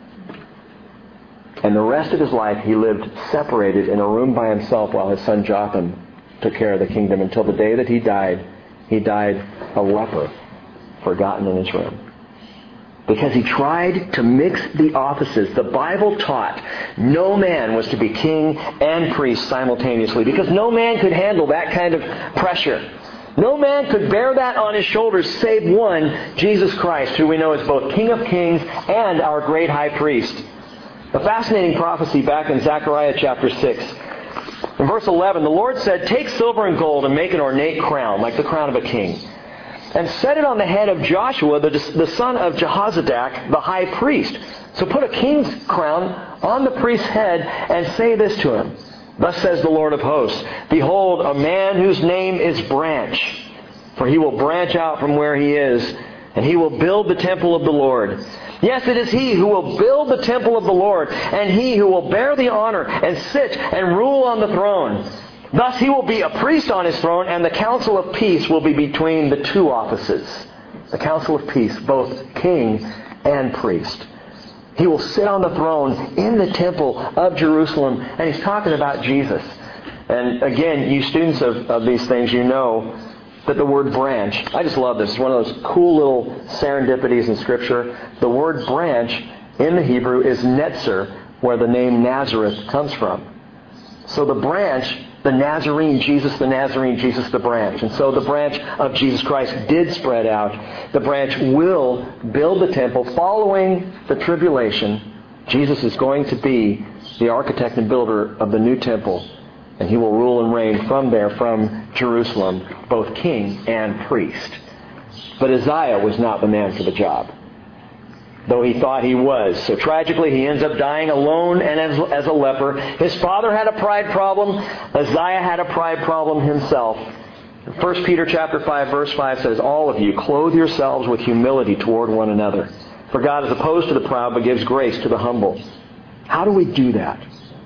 And the rest of his life he lived separated in a room by himself while his son Jotham took care of the kingdom until the day that he died a leper, forgotten in his room. Because he tried to mix the offices. The Bible taught no man was to be king and priest simultaneously, because no man could handle that kind of pressure. No man could bear that on his shoulders save one, Jesus Christ, who we know is both King of Kings and our great high priest. A fascinating prophecy back in Zechariah chapter 6. In verse 11, the Lord said, "Take silver and gold and make an ornate crown, like the crown of a king, and set it on the head of Joshua, the son of Jehozadak, the high priest. So put a king's crown on the priest's head and say this to him. Thus says the Lord of hosts, Behold, a man whose name is Branch, for he will branch out from where he is, and he will build the temple of the Lord. Yes, it is he who will build the temple of the Lord, and he who will bear the honor and sit and rule on the throne. Thus he will be a priest on his throne, and the council of peace will be between the two offices." The council of peace, both king and priest. He will sit on the throne in the temple of Jerusalem. And he's talking about Jesus. And again, you students of these things, you know that the word branch, I just love this. It's one of those cool little serendipities in Scripture. The word branch in the Hebrew is netzer, where the name Nazareth comes from. So the branch, the Nazarene, Jesus the branch. And so the branch of Jesus Christ did spread out. The branch will build the temple following the tribulation. Jesus is going to be the architect and builder of the new temple. And he will rule and reign from there, from Jerusalem, both king and priest. But Uzziah was not the man for the job, though he thought he was. So tragically, he ends up dying alone and as a leper. His father had a pride problem. Uzziah had a pride problem himself. 1 Peter chapter 5, verse 5 says, "All of you, clothe yourselves with humility toward one another. For God is opposed to the proud, but gives grace to the humble." How do we do that?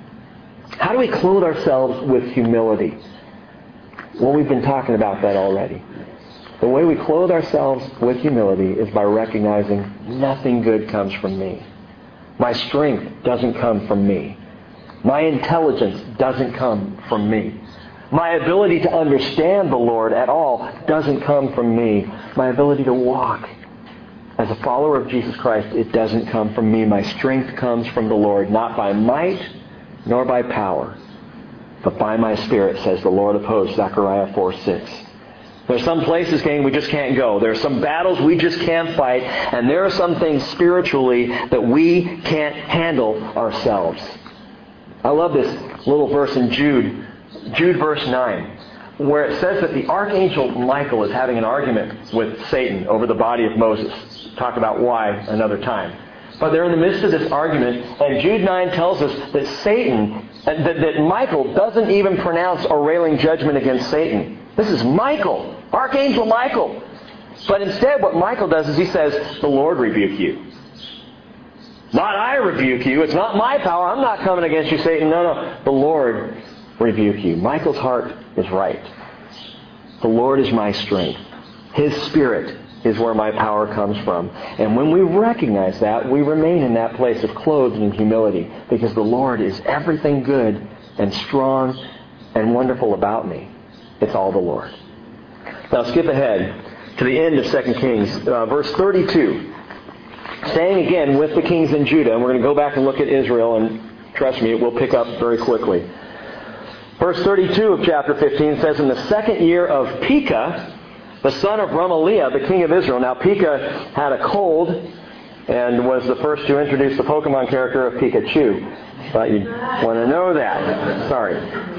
How do we clothe ourselves with humility? Well, we've been talking about that already. The way we clothe ourselves with humility is by recognizing nothing good comes from me. My strength doesn't come from me. My intelligence doesn't come from me. My ability to understand the Lord at all doesn't come from me. My ability to walk as a follower of Jesus Christ, it doesn't come from me. My strength comes from the Lord, not by might nor by power, but by my Spirit, says the Lord of hosts, Zechariah 4:6. There's some places, gang, we just can't go. There are some battles we just can't fight, and there are some things spiritually that we can't handle ourselves. I love this little verse in Jude verse 9, where it says that the archangel Michael is having an argument with Satan over the body of Moses. Talk about why another time. But they're in the midst of this argument, and Jude 9 tells us that that Michael doesn't even pronounce a railing judgment against Satan. This is Michael, Archangel Michael. But instead what Michael does is he says, "The Lord rebuke you." Not I rebuke you. It's not my power. I'm not coming against you, Satan. No. The Lord rebuke you. Michael's heart is right. The Lord is my strength. His Spirit is where my power comes from. And when we recognize that, we remain in that place of clothed in humility, because the Lord is everything good and strong and wonderful about me. It's all the Lord. Now skip ahead to the end of 2 Kings, verse 32. Staying again with the kings in Judah, and we're going to go back and look at Israel, and trust me, it will pick up very quickly. Verse 32 of chapter 15 says, "In the second year of Pekah, the son of Remaliah, the king of Israel." Now, Pekah had a cold and was the first to introduce the Pokemon character of Pikachu. Thought you'd want to know that. Sorry.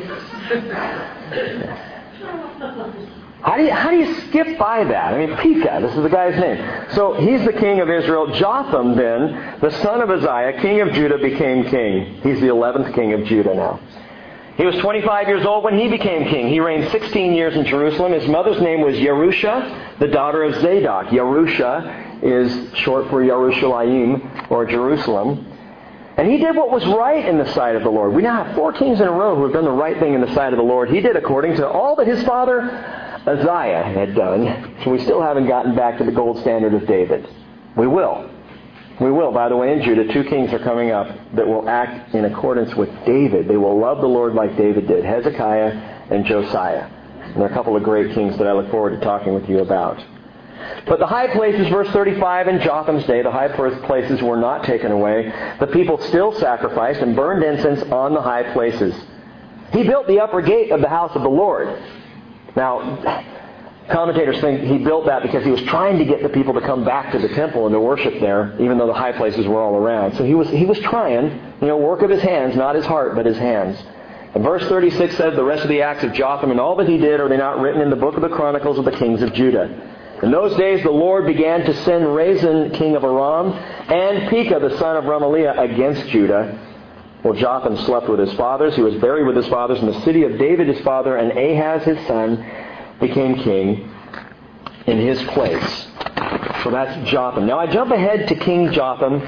How do you skip by that? I mean, Pekah, this is the guy's name. So he's the king of Israel. Jotham, then, the son of Uzziah, king of Judah, became king. He's the 11th king of Judah now. He was 25 years old when he became king. He reigned 16 years in Jerusalem. His mother's name was Yerusha, the daughter of Zadok. Yerusha is short for Yerushalayim, or Jerusalem. And he did what was right in the sight of the Lord. We now have 4 kings in a row who have done the right thing in the sight of the Lord. He did according to all that his father Uzziah had done. So we still haven't gotten back to the gold standard of David. We will. We will. By the way, in Judah, 2 kings are coming up that will act in accordance with David. They will love the Lord like David did, Hezekiah and Josiah. And there are a couple of great kings that I look forward to talking with you about. But the high places, verse 35, in Jotham's day, the high places were not taken away. The people still sacrificed and burned incense on the high places. He built the upper gate of the house of the Lord. Now, commentators think he built that because he was trying to get the people to come back to the temple and to worship there, even though the high places were all around. So he was trying, work of his hands, not his heart, but his hands. And verse 36 says, the rest of the acts of Jotham and all that he did, are they not written in the book of the Chronicles of the kings of Judah? In those days the Lord began to send Rezin, king of Aram, and Pekah, the son of Remaliah, against Judah. Well, Jotham slept with his fathers. He was buried with his fathers in the city of David his father, and Ahaz his son became king in his place. So that's Jotham. Now I jump ahead to King Jotham,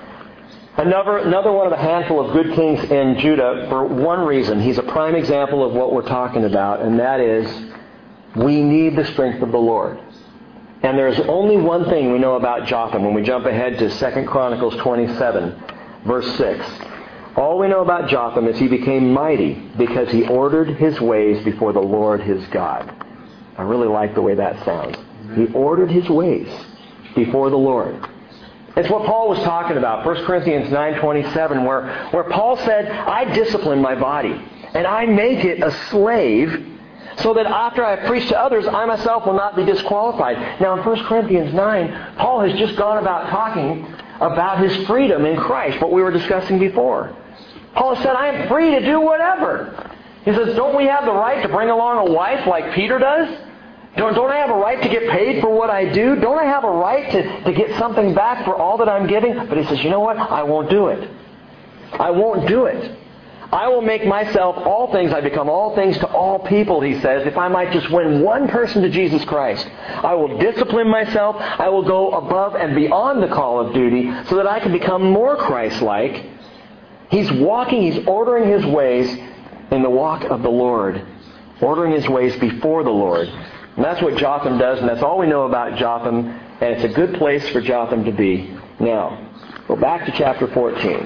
another one of a handful of good kings in Judah, for one reason. He's a prime example of what we're talking about, and that is we need the strength of the Lord. And there's only one thing we know about Jotham when we jump ahead to 2 Chronicles 27, verse 6. All we know about Jotham is he became mighty because he ordered his ways before the Lord his God. I really like the way that sounds. He ordered his ways before the Lord. It's what Paul was talking about, 1 Corinthians 9:27, where Paul said, I discipline my body, and I make it a slave, so that after I have preached to others, I myself will not be disqualified. Now in 1 Corinthians 9, Paul has just gone about talking about his freedom in Christ, what we were discussing before. Paul said, I am free to do whatever. He says, don't we have the right to bring along a wife like Peter does? Don't I have a right to get paid for what I do? Don't I have a right to get something back for all that I'm giving? But he says, you know what? I won't do it. I won't do it. I will make myself all things. I become all things to all people, he says, if I might just win one person to Jesus Christ. I will discipline myself. I will go above and beyond the call of duty so that I can become more Christ-like. He's ordering his ways in the walk of the Lord. Ordering his ways before the Lord. And that's what Jotham does, and that's all we know about Jotham, and it's a good place for Jotham to be. Now, go back to chapter 14.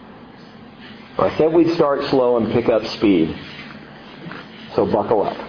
I said we'd start slow and pick up speed. So buckle up.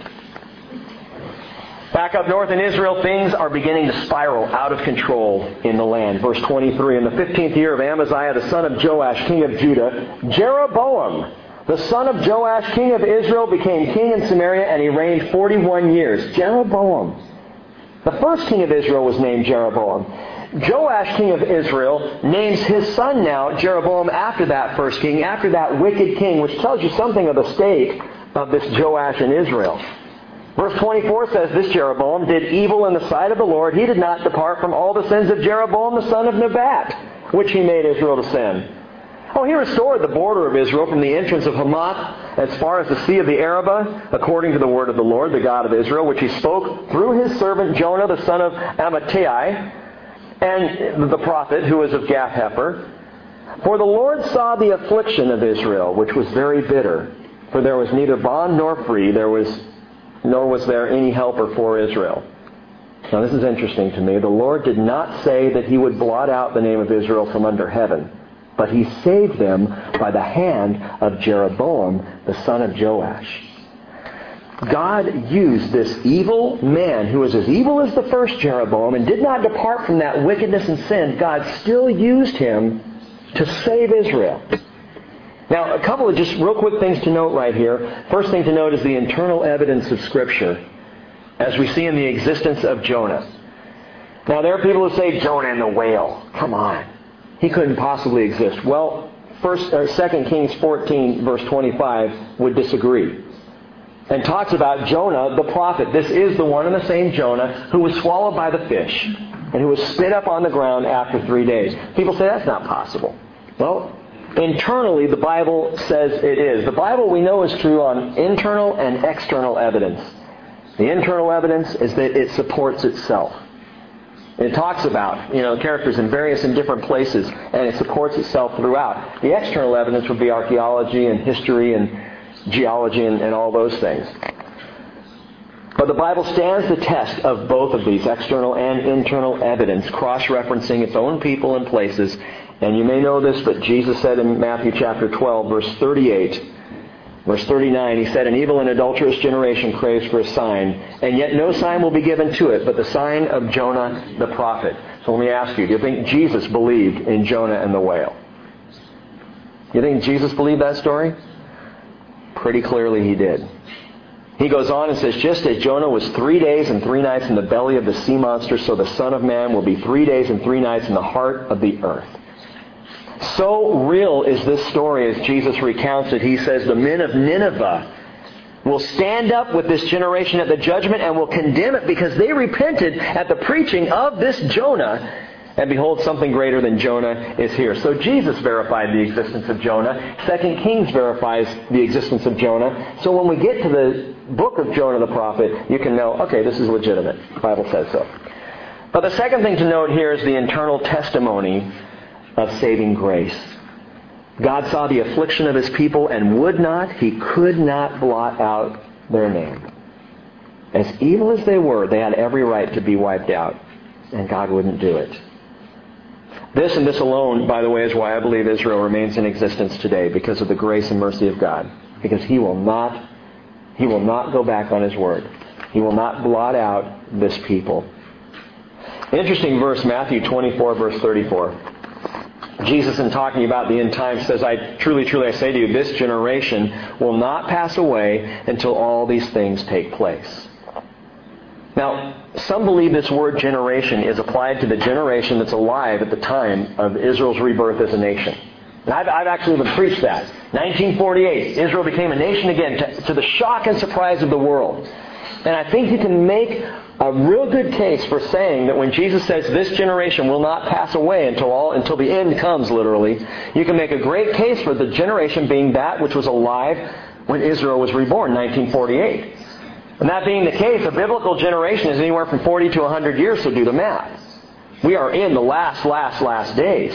Back up north in Israel, things are beginning to spiral out of control in the land. Verse 23, in the 15th year of Amaziah, the son of Joash, king of Judah, Jeroboam, the son of Joash, king of Israel, became king in Samaria, and he reigned 41 years. Jeroboam. The first king of Israel was named Jeroboam. Joash, king of Israel, names his son now Jeroboam after that first king, after that wicked king, which tells you something of the state of this Joash in Israel. Verse 24 says, this Jeroboam did evil in the sight of the Lord. He did not depart from all the sins of Jeroboam, the son of Nebat, which he made Israel to sin. Oh, he restored the border of Israel from the entrance of Hamath as far as the sea of the Arabah, according to the word of the Lord, the God of Israel, which he spoke through his servant Jonah, the son of Amittai, and the prophet, who was of Gath-hepher. For the Lord saw the affliction of Israel, which was very bitter. For there was neither bond nor free, nor was there any helper for Israel. Now this is interesting to me. The Lord did not say that he would blot out the name of Israel from under heaven, but he saved them by the hand of Jeroboam, the son of Joash. God used this evil man, who was as evil as the first Jeroboam, and did not depart from that wickedness and sin. God still used him to save Israel. Now, a couple of just real quick things to note right here. First thing to note is the internal evidence of Scripture, as we see in the existence of Jonah. Now, there are people who say, Jonah and the whale. Come on. He couldn't possibly exist. Well, 2 Kings 14, verse 25, would disagree. And talks about Jonah, the prophet. This is the one and the same Jonah who was swallowed by the fish and who was spit up on the ground after 3 days. People say that's not possible. Well, Internally, the Bible says it is. The Bible we know is true on internal and external evidence. The internal evidence is that it supports itself. It talks about, characters in various and different places, and it supports itself throughout. The external evidence would be archaeology and history and geology and all those things. But the Bible stands the test of both of these, external and internal evidence, cross-referencing its own people and places. And you may know this, but Jesus said in Matthew chapter 12, verse 38, verse 39, He said, "An evil and adulterous generation craves for a sign, and yet no sign will be given to it, but the sign of Jonah the prophet." So let me ask you, do you think Jesus believed in Jonah and the whale? You think Jesus believed that story? Pretty clearly he did. He goes on and says, "Just as Jonah was 3 days and 3 nights in the belly of the sea monster, so the Son of Man will be 3 days and 3 nights in the heart of the earth." So real is this story as Jesus recounts it. He says, the men of Nineveh will stand up with this generation at the judgment and will condemn it because they repented at the preaching of this Jonah. And behold, something greater than Jonah is here. So Jesus verified the existence of Jonah. 2 Kings verifies the existence of Jonah. So when we get to the book of Jonah the prophet, you can know, okay, this is legitimate. The Bible says so. But the second thing to note here is the internal testimony of saving grace. God saw the affliction of His people and He could not blot out their name. As evil as they were, they had every right to be wiped out, and God wouldn't do it. This and this alone, by the way, is why I believe Israel remains in existence today, because of the grace and mercy of God. Because He will not go back on His word. He will not blot out this people. Interesting verse, Matthew 24, verse 34. Jesus, in talking about the end times, says, "I truly, truly, I say to you, this generation will not pass away until all these things take place." Now, some believe this word generation is applied to the generation that's alive at the time of Israel's rebirth as a nation. And I've actually even preached that. 1948, Israel became a nation again, to the shock and surprise of the world. And I think you can make a real good case for saying that when Jesus says this generation will not pass away until the end comes, literally, you can make a great case for the generation being that which was alive when Israel was reborn, 1948. And that being the case, a biblical generation is anywhere from 40 to 100 years, so do the math. We are in the last days.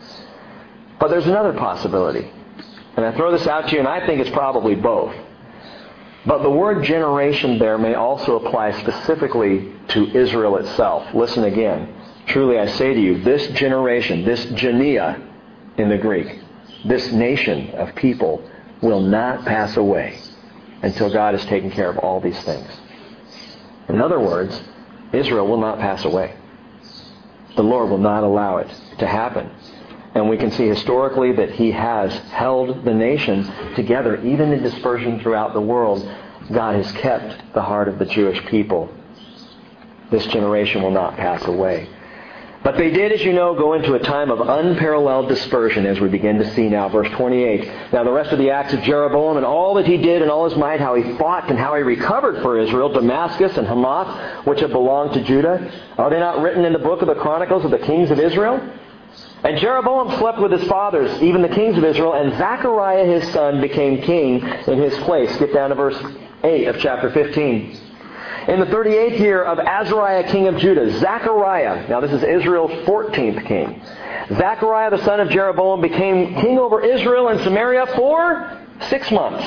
But there's another possibility. And I throw this out to you, and I think it's probably both. But the word generation there may also apply specifically to Israel itself. Listen again. Truly I say to you, this generation, this genea in the Greek, this nation of people will not pass away until God has taken care of all these things. In other words, Israel will not pass away. The Lord will not allow it to happen. And we can see historically that He has held the nation together, even in dispersion throughout the world. God has kept the heart of the Jewish people. This generation will not pass away. But they did, as you know, go into a time of unparalleled dispersion, as we begin to see now. Verse 28. Now the rest of the acts of Jeroboam and all that he did and all his might, how he fought and how he recovered for Israel Damascus and Hamath, which had belonged to Judah. Are they not written in the book of the Chronicles of the kings of Israel? And Jeroboam slept with his fathers, even the kings of Israel, and Zechariah his son became king in his place. Skip down to verse 8 of chapter 15. In the 38th year of Azariah king of Judah, Zechariah, now this is Israel's 14th king, Zechariah the son of Jeroboam became king over Israel and Samaria for 6 months.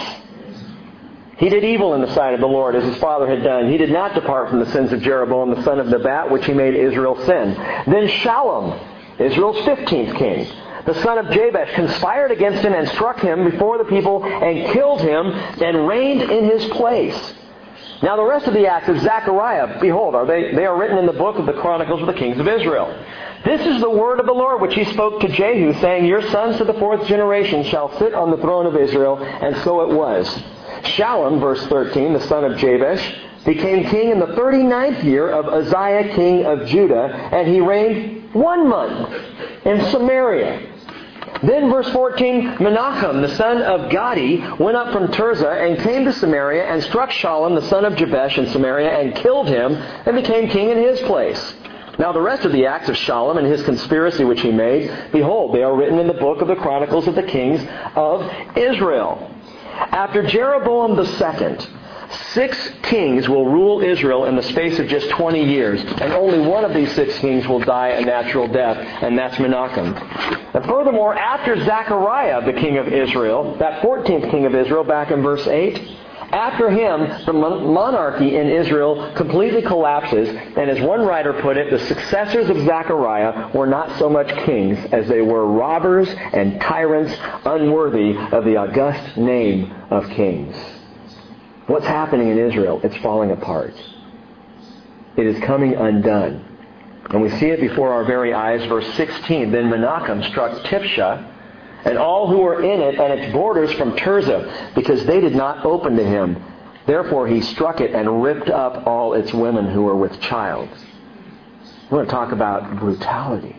He did evil in the sight of the Lord, as his father had done. He did not depart from the sins of Jeroboam the son of Nebat, which he made Israel sin. Then Shallum, Israel's 15th king, the son of Jabesh, conspired against him and struck him before the people and killed him and reigned in his place. Now the rest of the acts of Zechariah, behold, they are written in the book of the Chronicles of the kings of Israel. This is the word of the Lord which He spoke to Jehu, saying, Your sons to the 4th generation shall sit on the throne of Israel. And so it was. Shallum, verse 13, the son of Jabesh, became king in the 39th year of Uzziah king of Judah, and he reigned 1 month in Samaria. Then verse 14, Menachem, the son of Gadi, went up from Tirzah and came to Samaria and struck Shallum, the son of Jabesh in Samaria, and killed him and became king in his place. Now the rest of the acts of Shallum and his conspiracy which he made, behold, they are written in the book of the Chronicles of the kings of Israel. After Jeroboam the second, 6 kings will rule Israel in the space of just 20 years, and only one of these 6 kings will die a natural death, and that's Menachem. And furthermore, after Zechariah, the king of Israel, that 14th king of Israel, back in verse 8, after him, the monarchy in Israel completely collapses, and as one writer put it, the successors of Zechariah were not so much kings as they were robbers and tyrants unworthy of the august name of kings. What's happening in Israel? It's falling apart. It is coming undone. And we see it before our very eyes. Verse 16, then Menachem struck Tiphsah and all who were in it and its borders from Tirzah, because they did not open to him. Therefore he struck it and ripped up all its women who were with child. We're going to talk about brutality.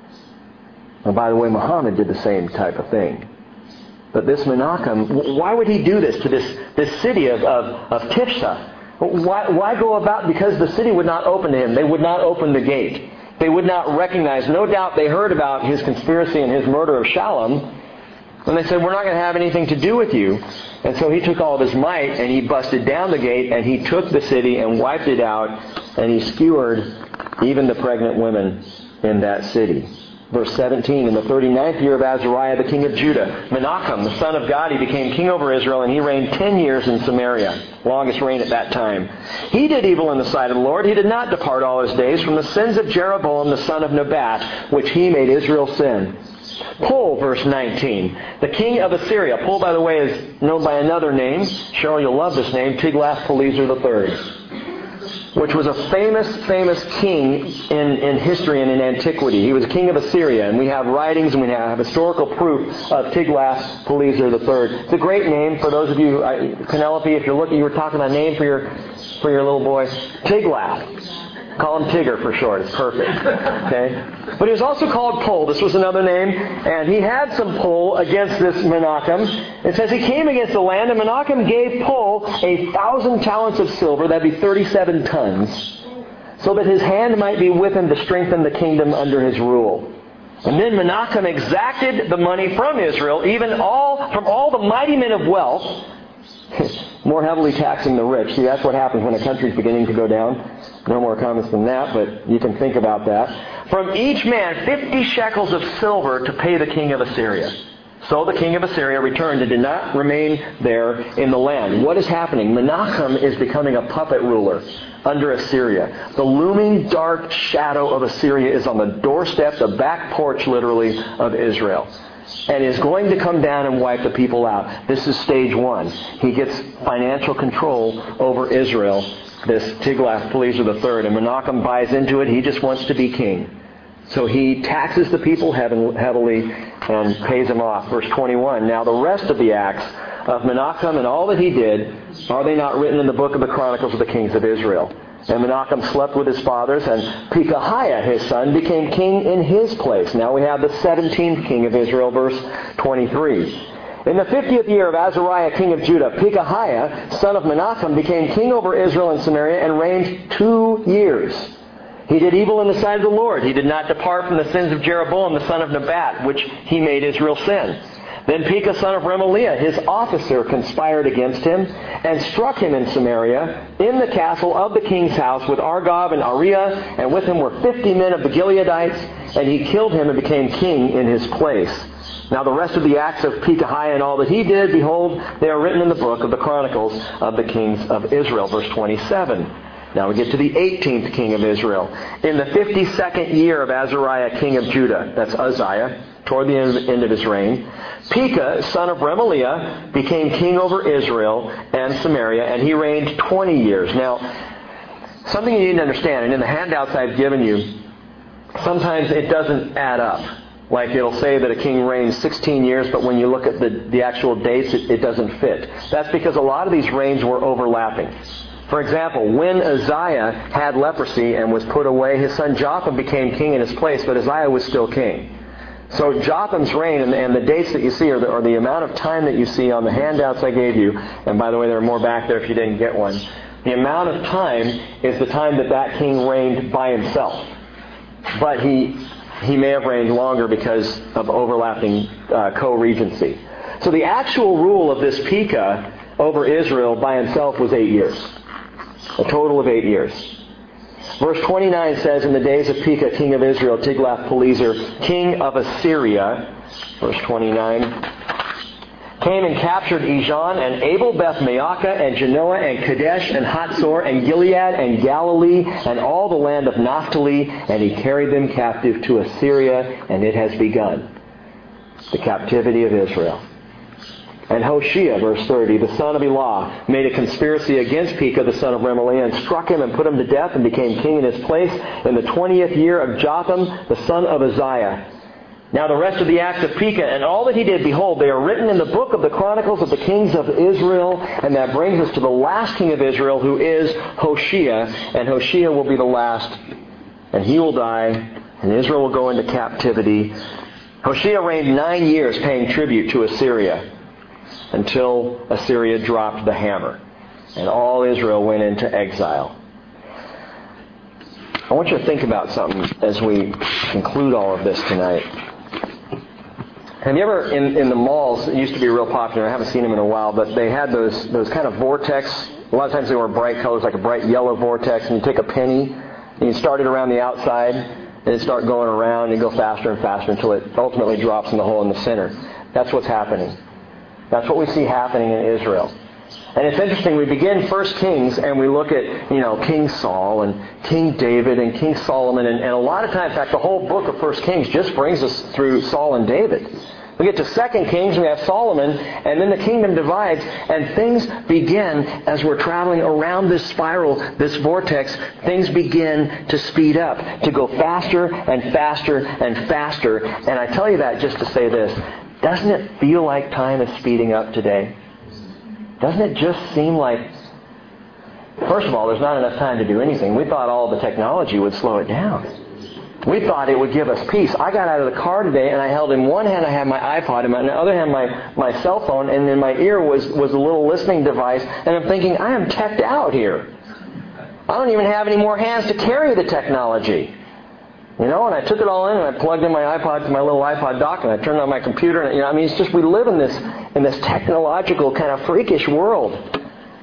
And by the way, Muhammad did the same type of thing. But this Menachem, why would he do this to this city of Tiphsah? Why go about? Because the city would not open to him. They would not open the gate. They would not recognize. No doubt they heard about his conspiracy and his murder of Shallum. And they said, we're not going to have anything to do with you. And so he took all of his might and he busted down the gate and he took the city and wiped it out. And he skewered even the pregnant women in that city. Verse 17, in the 39th year of Azariah, the king of Judah, Menachem, the son of Gadi, became king over Israel, and he reigned 10 years in Samaria, longest reign at that time. He did evil in the sight of the Lord. He did not depart all his days from the sins of Jeroboam, the son of Nebat, which he made Israel sin. Pul, verse 19, the king of Assyria. Pul, by the way, is known by another name. Cheryl, you'll love this name, Tiglath-Pileser III. Which was a famous king in history and in antiquity. He was king of Assyria, and we have writings and we have historical proof of Tiglath-Pileser III. It's a great name for those of you, Penelope, if you're looking, you were talking about a name for your little boy. Tiglath. Call him Tigger for short. It's perfect. Okay? But he was also called Pul. This was another name. And he had some pull against this Menachem. It says he came against the land, and Menachem gave Pul 1,000 talents of silver. That'd be 37 tons. So that his hand might be with him to strengthen the kingdom under his rule. And then Menachem exacted the money from Israel, even from all the mighty men of wealth, more heavily taxing the rich. See, that's what happens when a country's beginning to go down. No more comments than that, but you can think about that. From each man 50 shekels of silver to pay the king of Assyria. So the king of Assyria returned and did not remain there in the land. What is happening? Menachem is becoming a puppet ruler under Assyria. The looming dark shadow of Assyria is on the doorstep, the back porch literally, of Israel. And is going to come down and wipe the people out. This is stage 1. He gets financial control over Israel, this Tiglath-Pileser III. And Menachem buys into it. He just wants to be king. So he taxes the people heavily and pays them off. Verse 21, now the rest of the acts of Menachem and all that he did, are they not written in the book of the Chronicles of the kings of Israel? And Menachem slept with his fathers, and Pekahiah, his son, became king in his place. Now we have the 17th king of Israel, verse 23. In the 50th year of Azariah, king of Judah, Pekahiah, son of Menachem, became king over Israel and Samaria and reigned 2 years. He did evil in the sight of the Lord. He did not depart from the sins of Jeroboam, the son of Nebat, which he made Israel sin. Then Pekah, son of Remaliah, his officer, conspired against him and struck him in Samaria in the castle of the king's house with Argob and Ariah, and with him were 50 men of the Gileadites, and he killed him and became king in his place. Now the rest of the acts of Pekahiah and all that he did, behold, they are written in the book of the Chronicles of the kings of Israel. Verse 27. Now we get to the 18th king of Israel. In the 52nd year of Azariah, king of Judah, that's Uzziah, toward the end of his reign, Pekah, son of Remaliah, became king over Israel and Samaria, and he reigned 20 years. Now, something you need to understand, and in the handouts I've given you, sometimes it doesn't add up. Like it'll say that a king reigns 16 years, but when you look at the actual dates, it doesn't fit. That's because a lot of these reigns were overlapping. For example, when Uzziah had leprosy and was put away, his son Jotham became king in his place, but Uzziah was still king. So Jotham's reign and the dates that you see or the amount of time that you see on the handouts I gave you, and by the way, there are more back there if you didn't get one, the amount of time is the time that king reigned by himself. but he may have reigned longer because of overlapping co-regency. So the actual rule of this Pekah over Israel by himself was 8 years. A total of 8 years. Verse 29 says, in the days of Pekah, king of Israel, Tiglath-Pileser, king of Assyria, verse 29, came and captured Ijon and Abel, Beth-Maacah and Genoa and Kadesh and Hatzor and Gilead and Galilee and all the land of Naphtali, and he carried them captive to Assyria, and it has begun, the captivity of Israel. And Hoshea, verse 30, the son of Elah, made a conspiracy against Pekah, the son of Remaliah, and struck him and put him to death and became king in his place in the 20th year of Jotham, the son of Uzziah. Now the rest of the acts of Pekah and all that he did, behold, they are written in the book of the Chronicles of the kings of Israel. And that brings us to the last king of Israel, who is Hoshea. And Hoshea will be the last, and he will die, and Israel will go into captivity. Hoshea reigned 9 years, paying tribute to Assyria, until Assyria dropped the hammer, and all Israel went into exile. I want you to think about something as we conclude all of this tonight. Have you ever, in the malls, it used to be real popular, I haven't seen them in a while, but they had those kind of vortex. A lot of times they were bright colors, like a bright yellow vortex, and you take a penny, and you start it around the outside, and it start going around, and you go faster and faster until it ultimately drops in the hole in the center. That's what's happening. That's what we see happening in Israel. And it's interesting, we begin 1 Kings and we look at, King Saul and King David and King Solomon, and a lot of times, in fact, the whole book of 1 Kings just brings us through Saul and David. We get to 2 Kings, we have Solomon, and then the kingdom divides, and things begin, as we're traveling around this spiral, this vortex, things begin to speed up, to go faster and faster and faster. And I tell you that just to say this, doesn't it feel like time is speeding up today? Doesn't it just seem like, first of all, there's not enough time to do anything. We thought all the technology would slow it down. We thought it would give us peace. I got out of the car today and I held in one hand I had my iPod, and in the other hand my cell phone, and in my ear was a little listening device, and I'm thinking, I am teched out here. I don't even have any more hands to carry the technology. And I took it all in and I plugged in my iPod to my little iPod dock, and I turned on my computer, and it's just, we live in this technological kind of freakish world.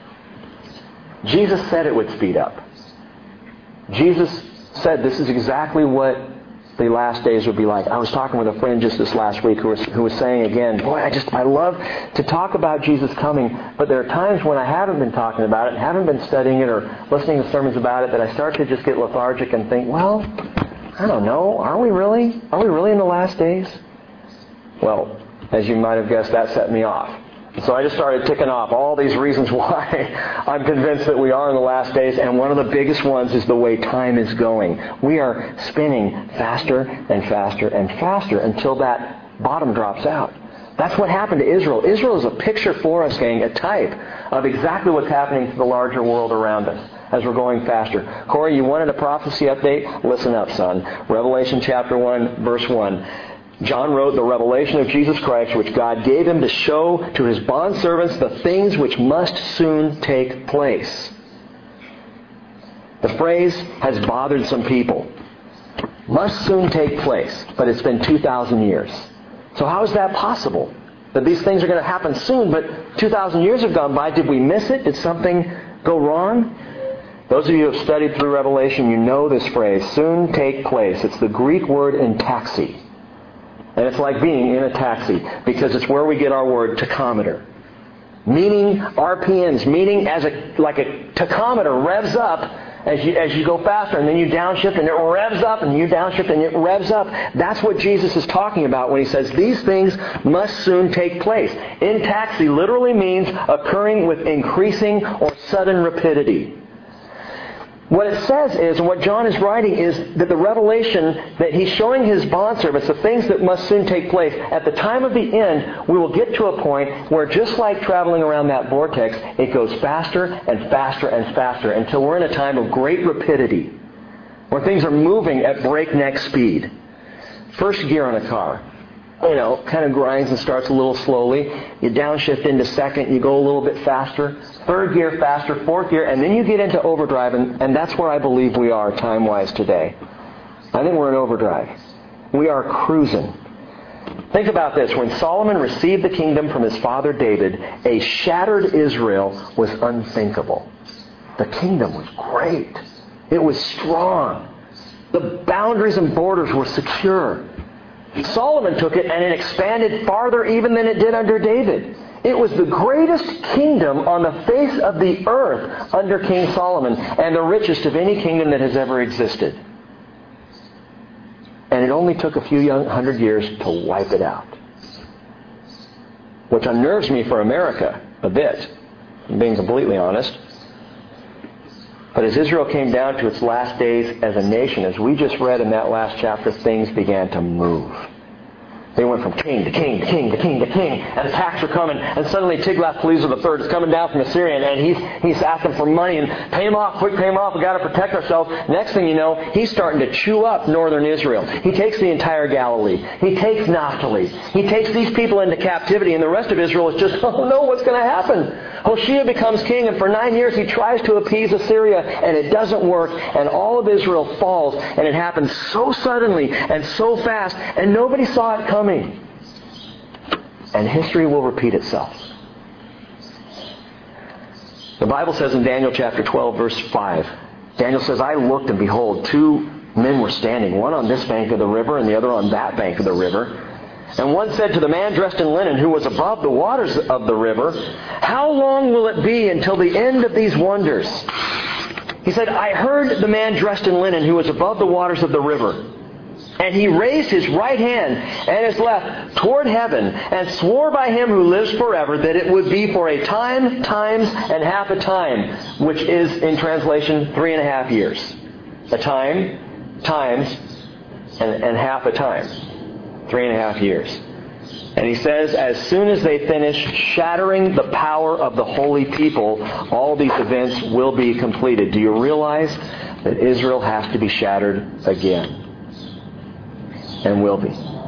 Jesus said it would speed up. Jesus said this is exactly what the last days would be like. I was talking with a friend just this last week who was saying again, boy, I love to talk about Jesus coming, but there are times when I haven't been talking about it, haven't been studying it or listening to sermons about it, that I start to just get lethargic and think, well, I don't know, are we really in the last days? Well, as you might have guessed, that set me off. So I just started ticking off all these reasons why I'm convinced that we are in the last days, and one of the biggest ones is the way time is going. We are spinning faster and faster and faster until that bottom drops out. That's what happened to Israel. Israel is a picture for us, gang, a type of exactly what's happening to the larger world around us as we're going faster. Corey, you wanted a prophecy update? Listen up, son. Revelation chapter 1, verse 1. John wrote the revelation of Jesus Christ, which God gave him to show to his bondservants the things which must soon take place. The phrase has bothered some people. Must soon take place, but it's been 2,000 years. So how is that possible? That these things are going to happen soon, but 2,000 years have gone by. Did we miss it? Did something go wrong? Those of you who have studied through Revelation, you know this phrase, soon take place. It's the Greek word in taxi. And it's like being in a taxi, because it's where we get our word tachometer. Meaning RPMs, meaning like a tachometer revs up as you go faster, and then you downshift and it revs up, and you downshift and it revs up. That's what Jesus is talking about when he says these things must soon take place. In taxi literally means occurring with increasing or sudden rapidity. What it says is, and what John is writing is, that the revelation that he's showing his bondservants, the things that must soon take place, at the time of the end, we will get to a point where, just like traveling around that vortex, it goes faster and faster and faster until we're in a time of great rapidity, where things are moving at breakneck speed. First gear on a car, kind of grinds and starts a little slowly. You downshift into second, you go a little bit faster. Third gear faster, fourth gear, and then you get into overdrive, and that's where I believe we are time-wise today. I think we're in overdrive. We are cruising. Think about this. When Solomon received the kingdom from his father David, a shattered Israel was unthinkable. The kingdom was great. It was strong. The boundaries and borders were secure. Solomon took it and it expanded farther even than it did under David. It was the greatest kingdom on the face of the earth under King Solomon, and the richest of any kingdom that has ever existed. And it only took a few hundred years to wipe it out. Which unnerves me for America a bit, being completely honest. But as Israel came down to its last days as a nation, as we just read in that last chapter, things began to move. They went from king to king to king to king to king, and attacks were coming, and suddenly Tiglath-Pileser III is coming down from Assyria, and he's asking for money, and pay him off, quick, pay him off, we've got to protect ourselves. Next thing you know, he's starting to chew up northern Israel. He takes the entire Galilee. He takes Naphtali. He takes these people into captivity, and the rest of Israel is just, oh no, what's going to happen? Hoshea becomes king, and for 9 years he tries to appease Assyria, and it doesn't work, and all of Israel falls, and it happens so suddenly and so fast, and nobody saw it coming. And history will repeat itself. The Bible says in Daniel chapter 12, verse 5, Daniel says, I looked, and behold, two men were standing, one on this bank of the river and the other on that bank of the river. And one said to the man dressed in linen who was above the waters of the river, how long will it be until the end of these wonders? He said, I heard the man dressed in linen who was above the waters of the river. And he raised his right hand and his left toward heaven and swore by him who lives forever that it would be for a time, times, and half a time, which is, in translation, 3.5 years. A time, times, and half a time. 3.5 years. And he says, as soon as they finish shattering the power of the holy people, all these events will be completed. Do you realize that Israel has to be shattered again? And will be.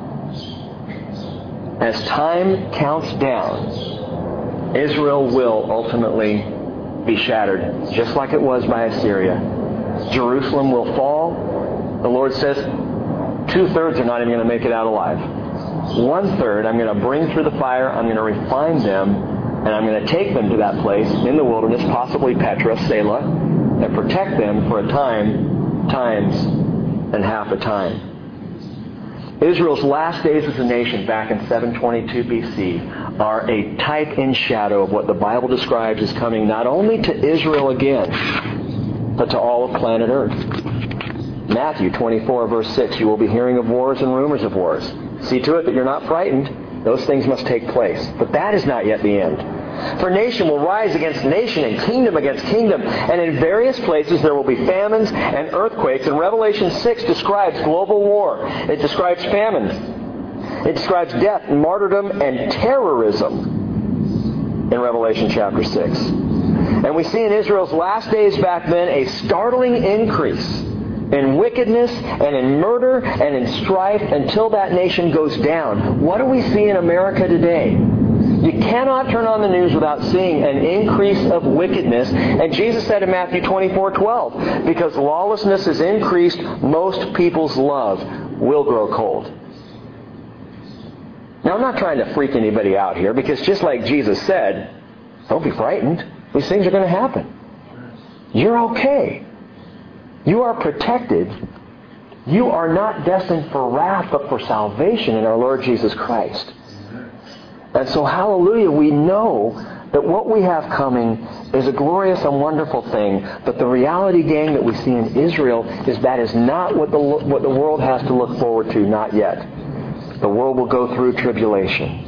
As time counts down, Israel will ultimately be shattered, just like it was by Assyria. Jerusalem will fall. The Lord says 2/3 are not even going to make it out alive. 1/3 I'm going to bring through the fire, I'm going to refine them, and I'm going to take them to that place in the wilderness, possibly Petra, Selah, and protect them for a time, times, and half a time. Israel's last days as a nation back in 722 BC are a type and shadow of what the Bible describes as coming not only to Israel again, but to all of planet Earth. Matthew 24, verse 6, you will be hearing of wars and rumors of wars. See to it that you're not frightened. Those things must take place. But that is not yet the end. For nation will rise against nation and kingdom against kingdom. And in various places there will be famines and earthquakes. And Revelation 6 describes global war. It describes famines. It describes death, martyrdom, and terrorism in Revelation chapter 6. And we see in Israel's last days back then a startling increase in wickedness and in murder and in strife until that nation goes down. What do we see in America today? You cannot turn on the news without seeing an increase of wickedness. And Jesus said in Matthew 24:12, because lawlessness is increased, most people's love will grow cold. Now, I'm not trying to freak anybody out here, because just like Jesus said, don't be frightened. These things are going to happen. You're okay. You are protected. You are not destined for wrath, but for salvation in our Lord Jesus Christ. And so, hallelujah, we know that what we have coming is a glorious and wonderful thing. But the reality, gang, that we see in Israel is that is not what the world has to look forward to, not yet. The world will go through tribulation.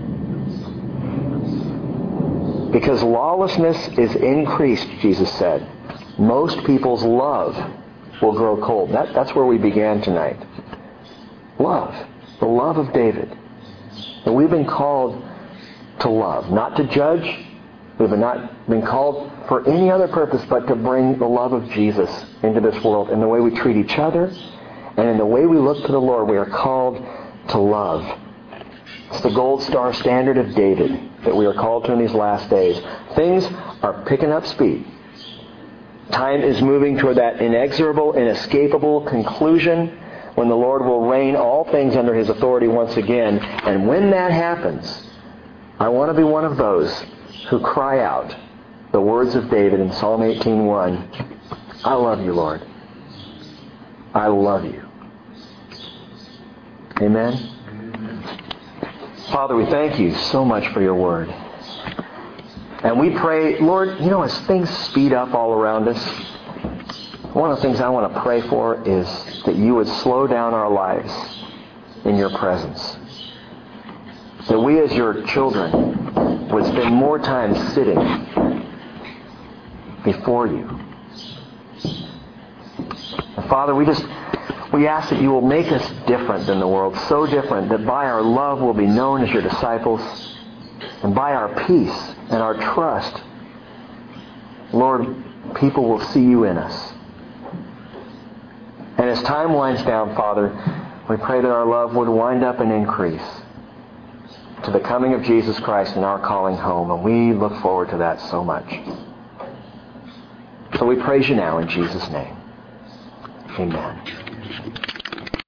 Because lawlessness is increased, Jesus said. Most people's love will grow cold. That's where we began tonight. Love. The love of David. And we've been called to love, not to judge. We've not been called for any other purpose but to bring the love of Jesus into this world. In the way we treat each other and in the way we look to the Lord, we are called to love. It's the gold star standard of David that we are called to in these last days. Things are picking up speed. Time is moving toward that inexorable, inescapable conclusion. when the Lord will reign all things under His authority once again. And when that happens, I want to be one of those who cry out the words of David in Psalm 18:1. I love you, Lord. I love you. Amen? Father, we thank you so much for your word. And we pray, Lord, as things speed up all around us, one of the things I want to pray for is that you would slow down our lives in your presence. That we as your children would spend more time sitting before you. And Father, we ask that you will make us different than the world, so different that by our love we'll be known as your disciples, and by our peace and our trust, Lord, people will see you in us. And as time winds down, Father, we pray that our love would wind up and increase to the coming of Jesus Christ and our calling home. And we look forward to that so much. So we praise you now in Jesus' name. Amen.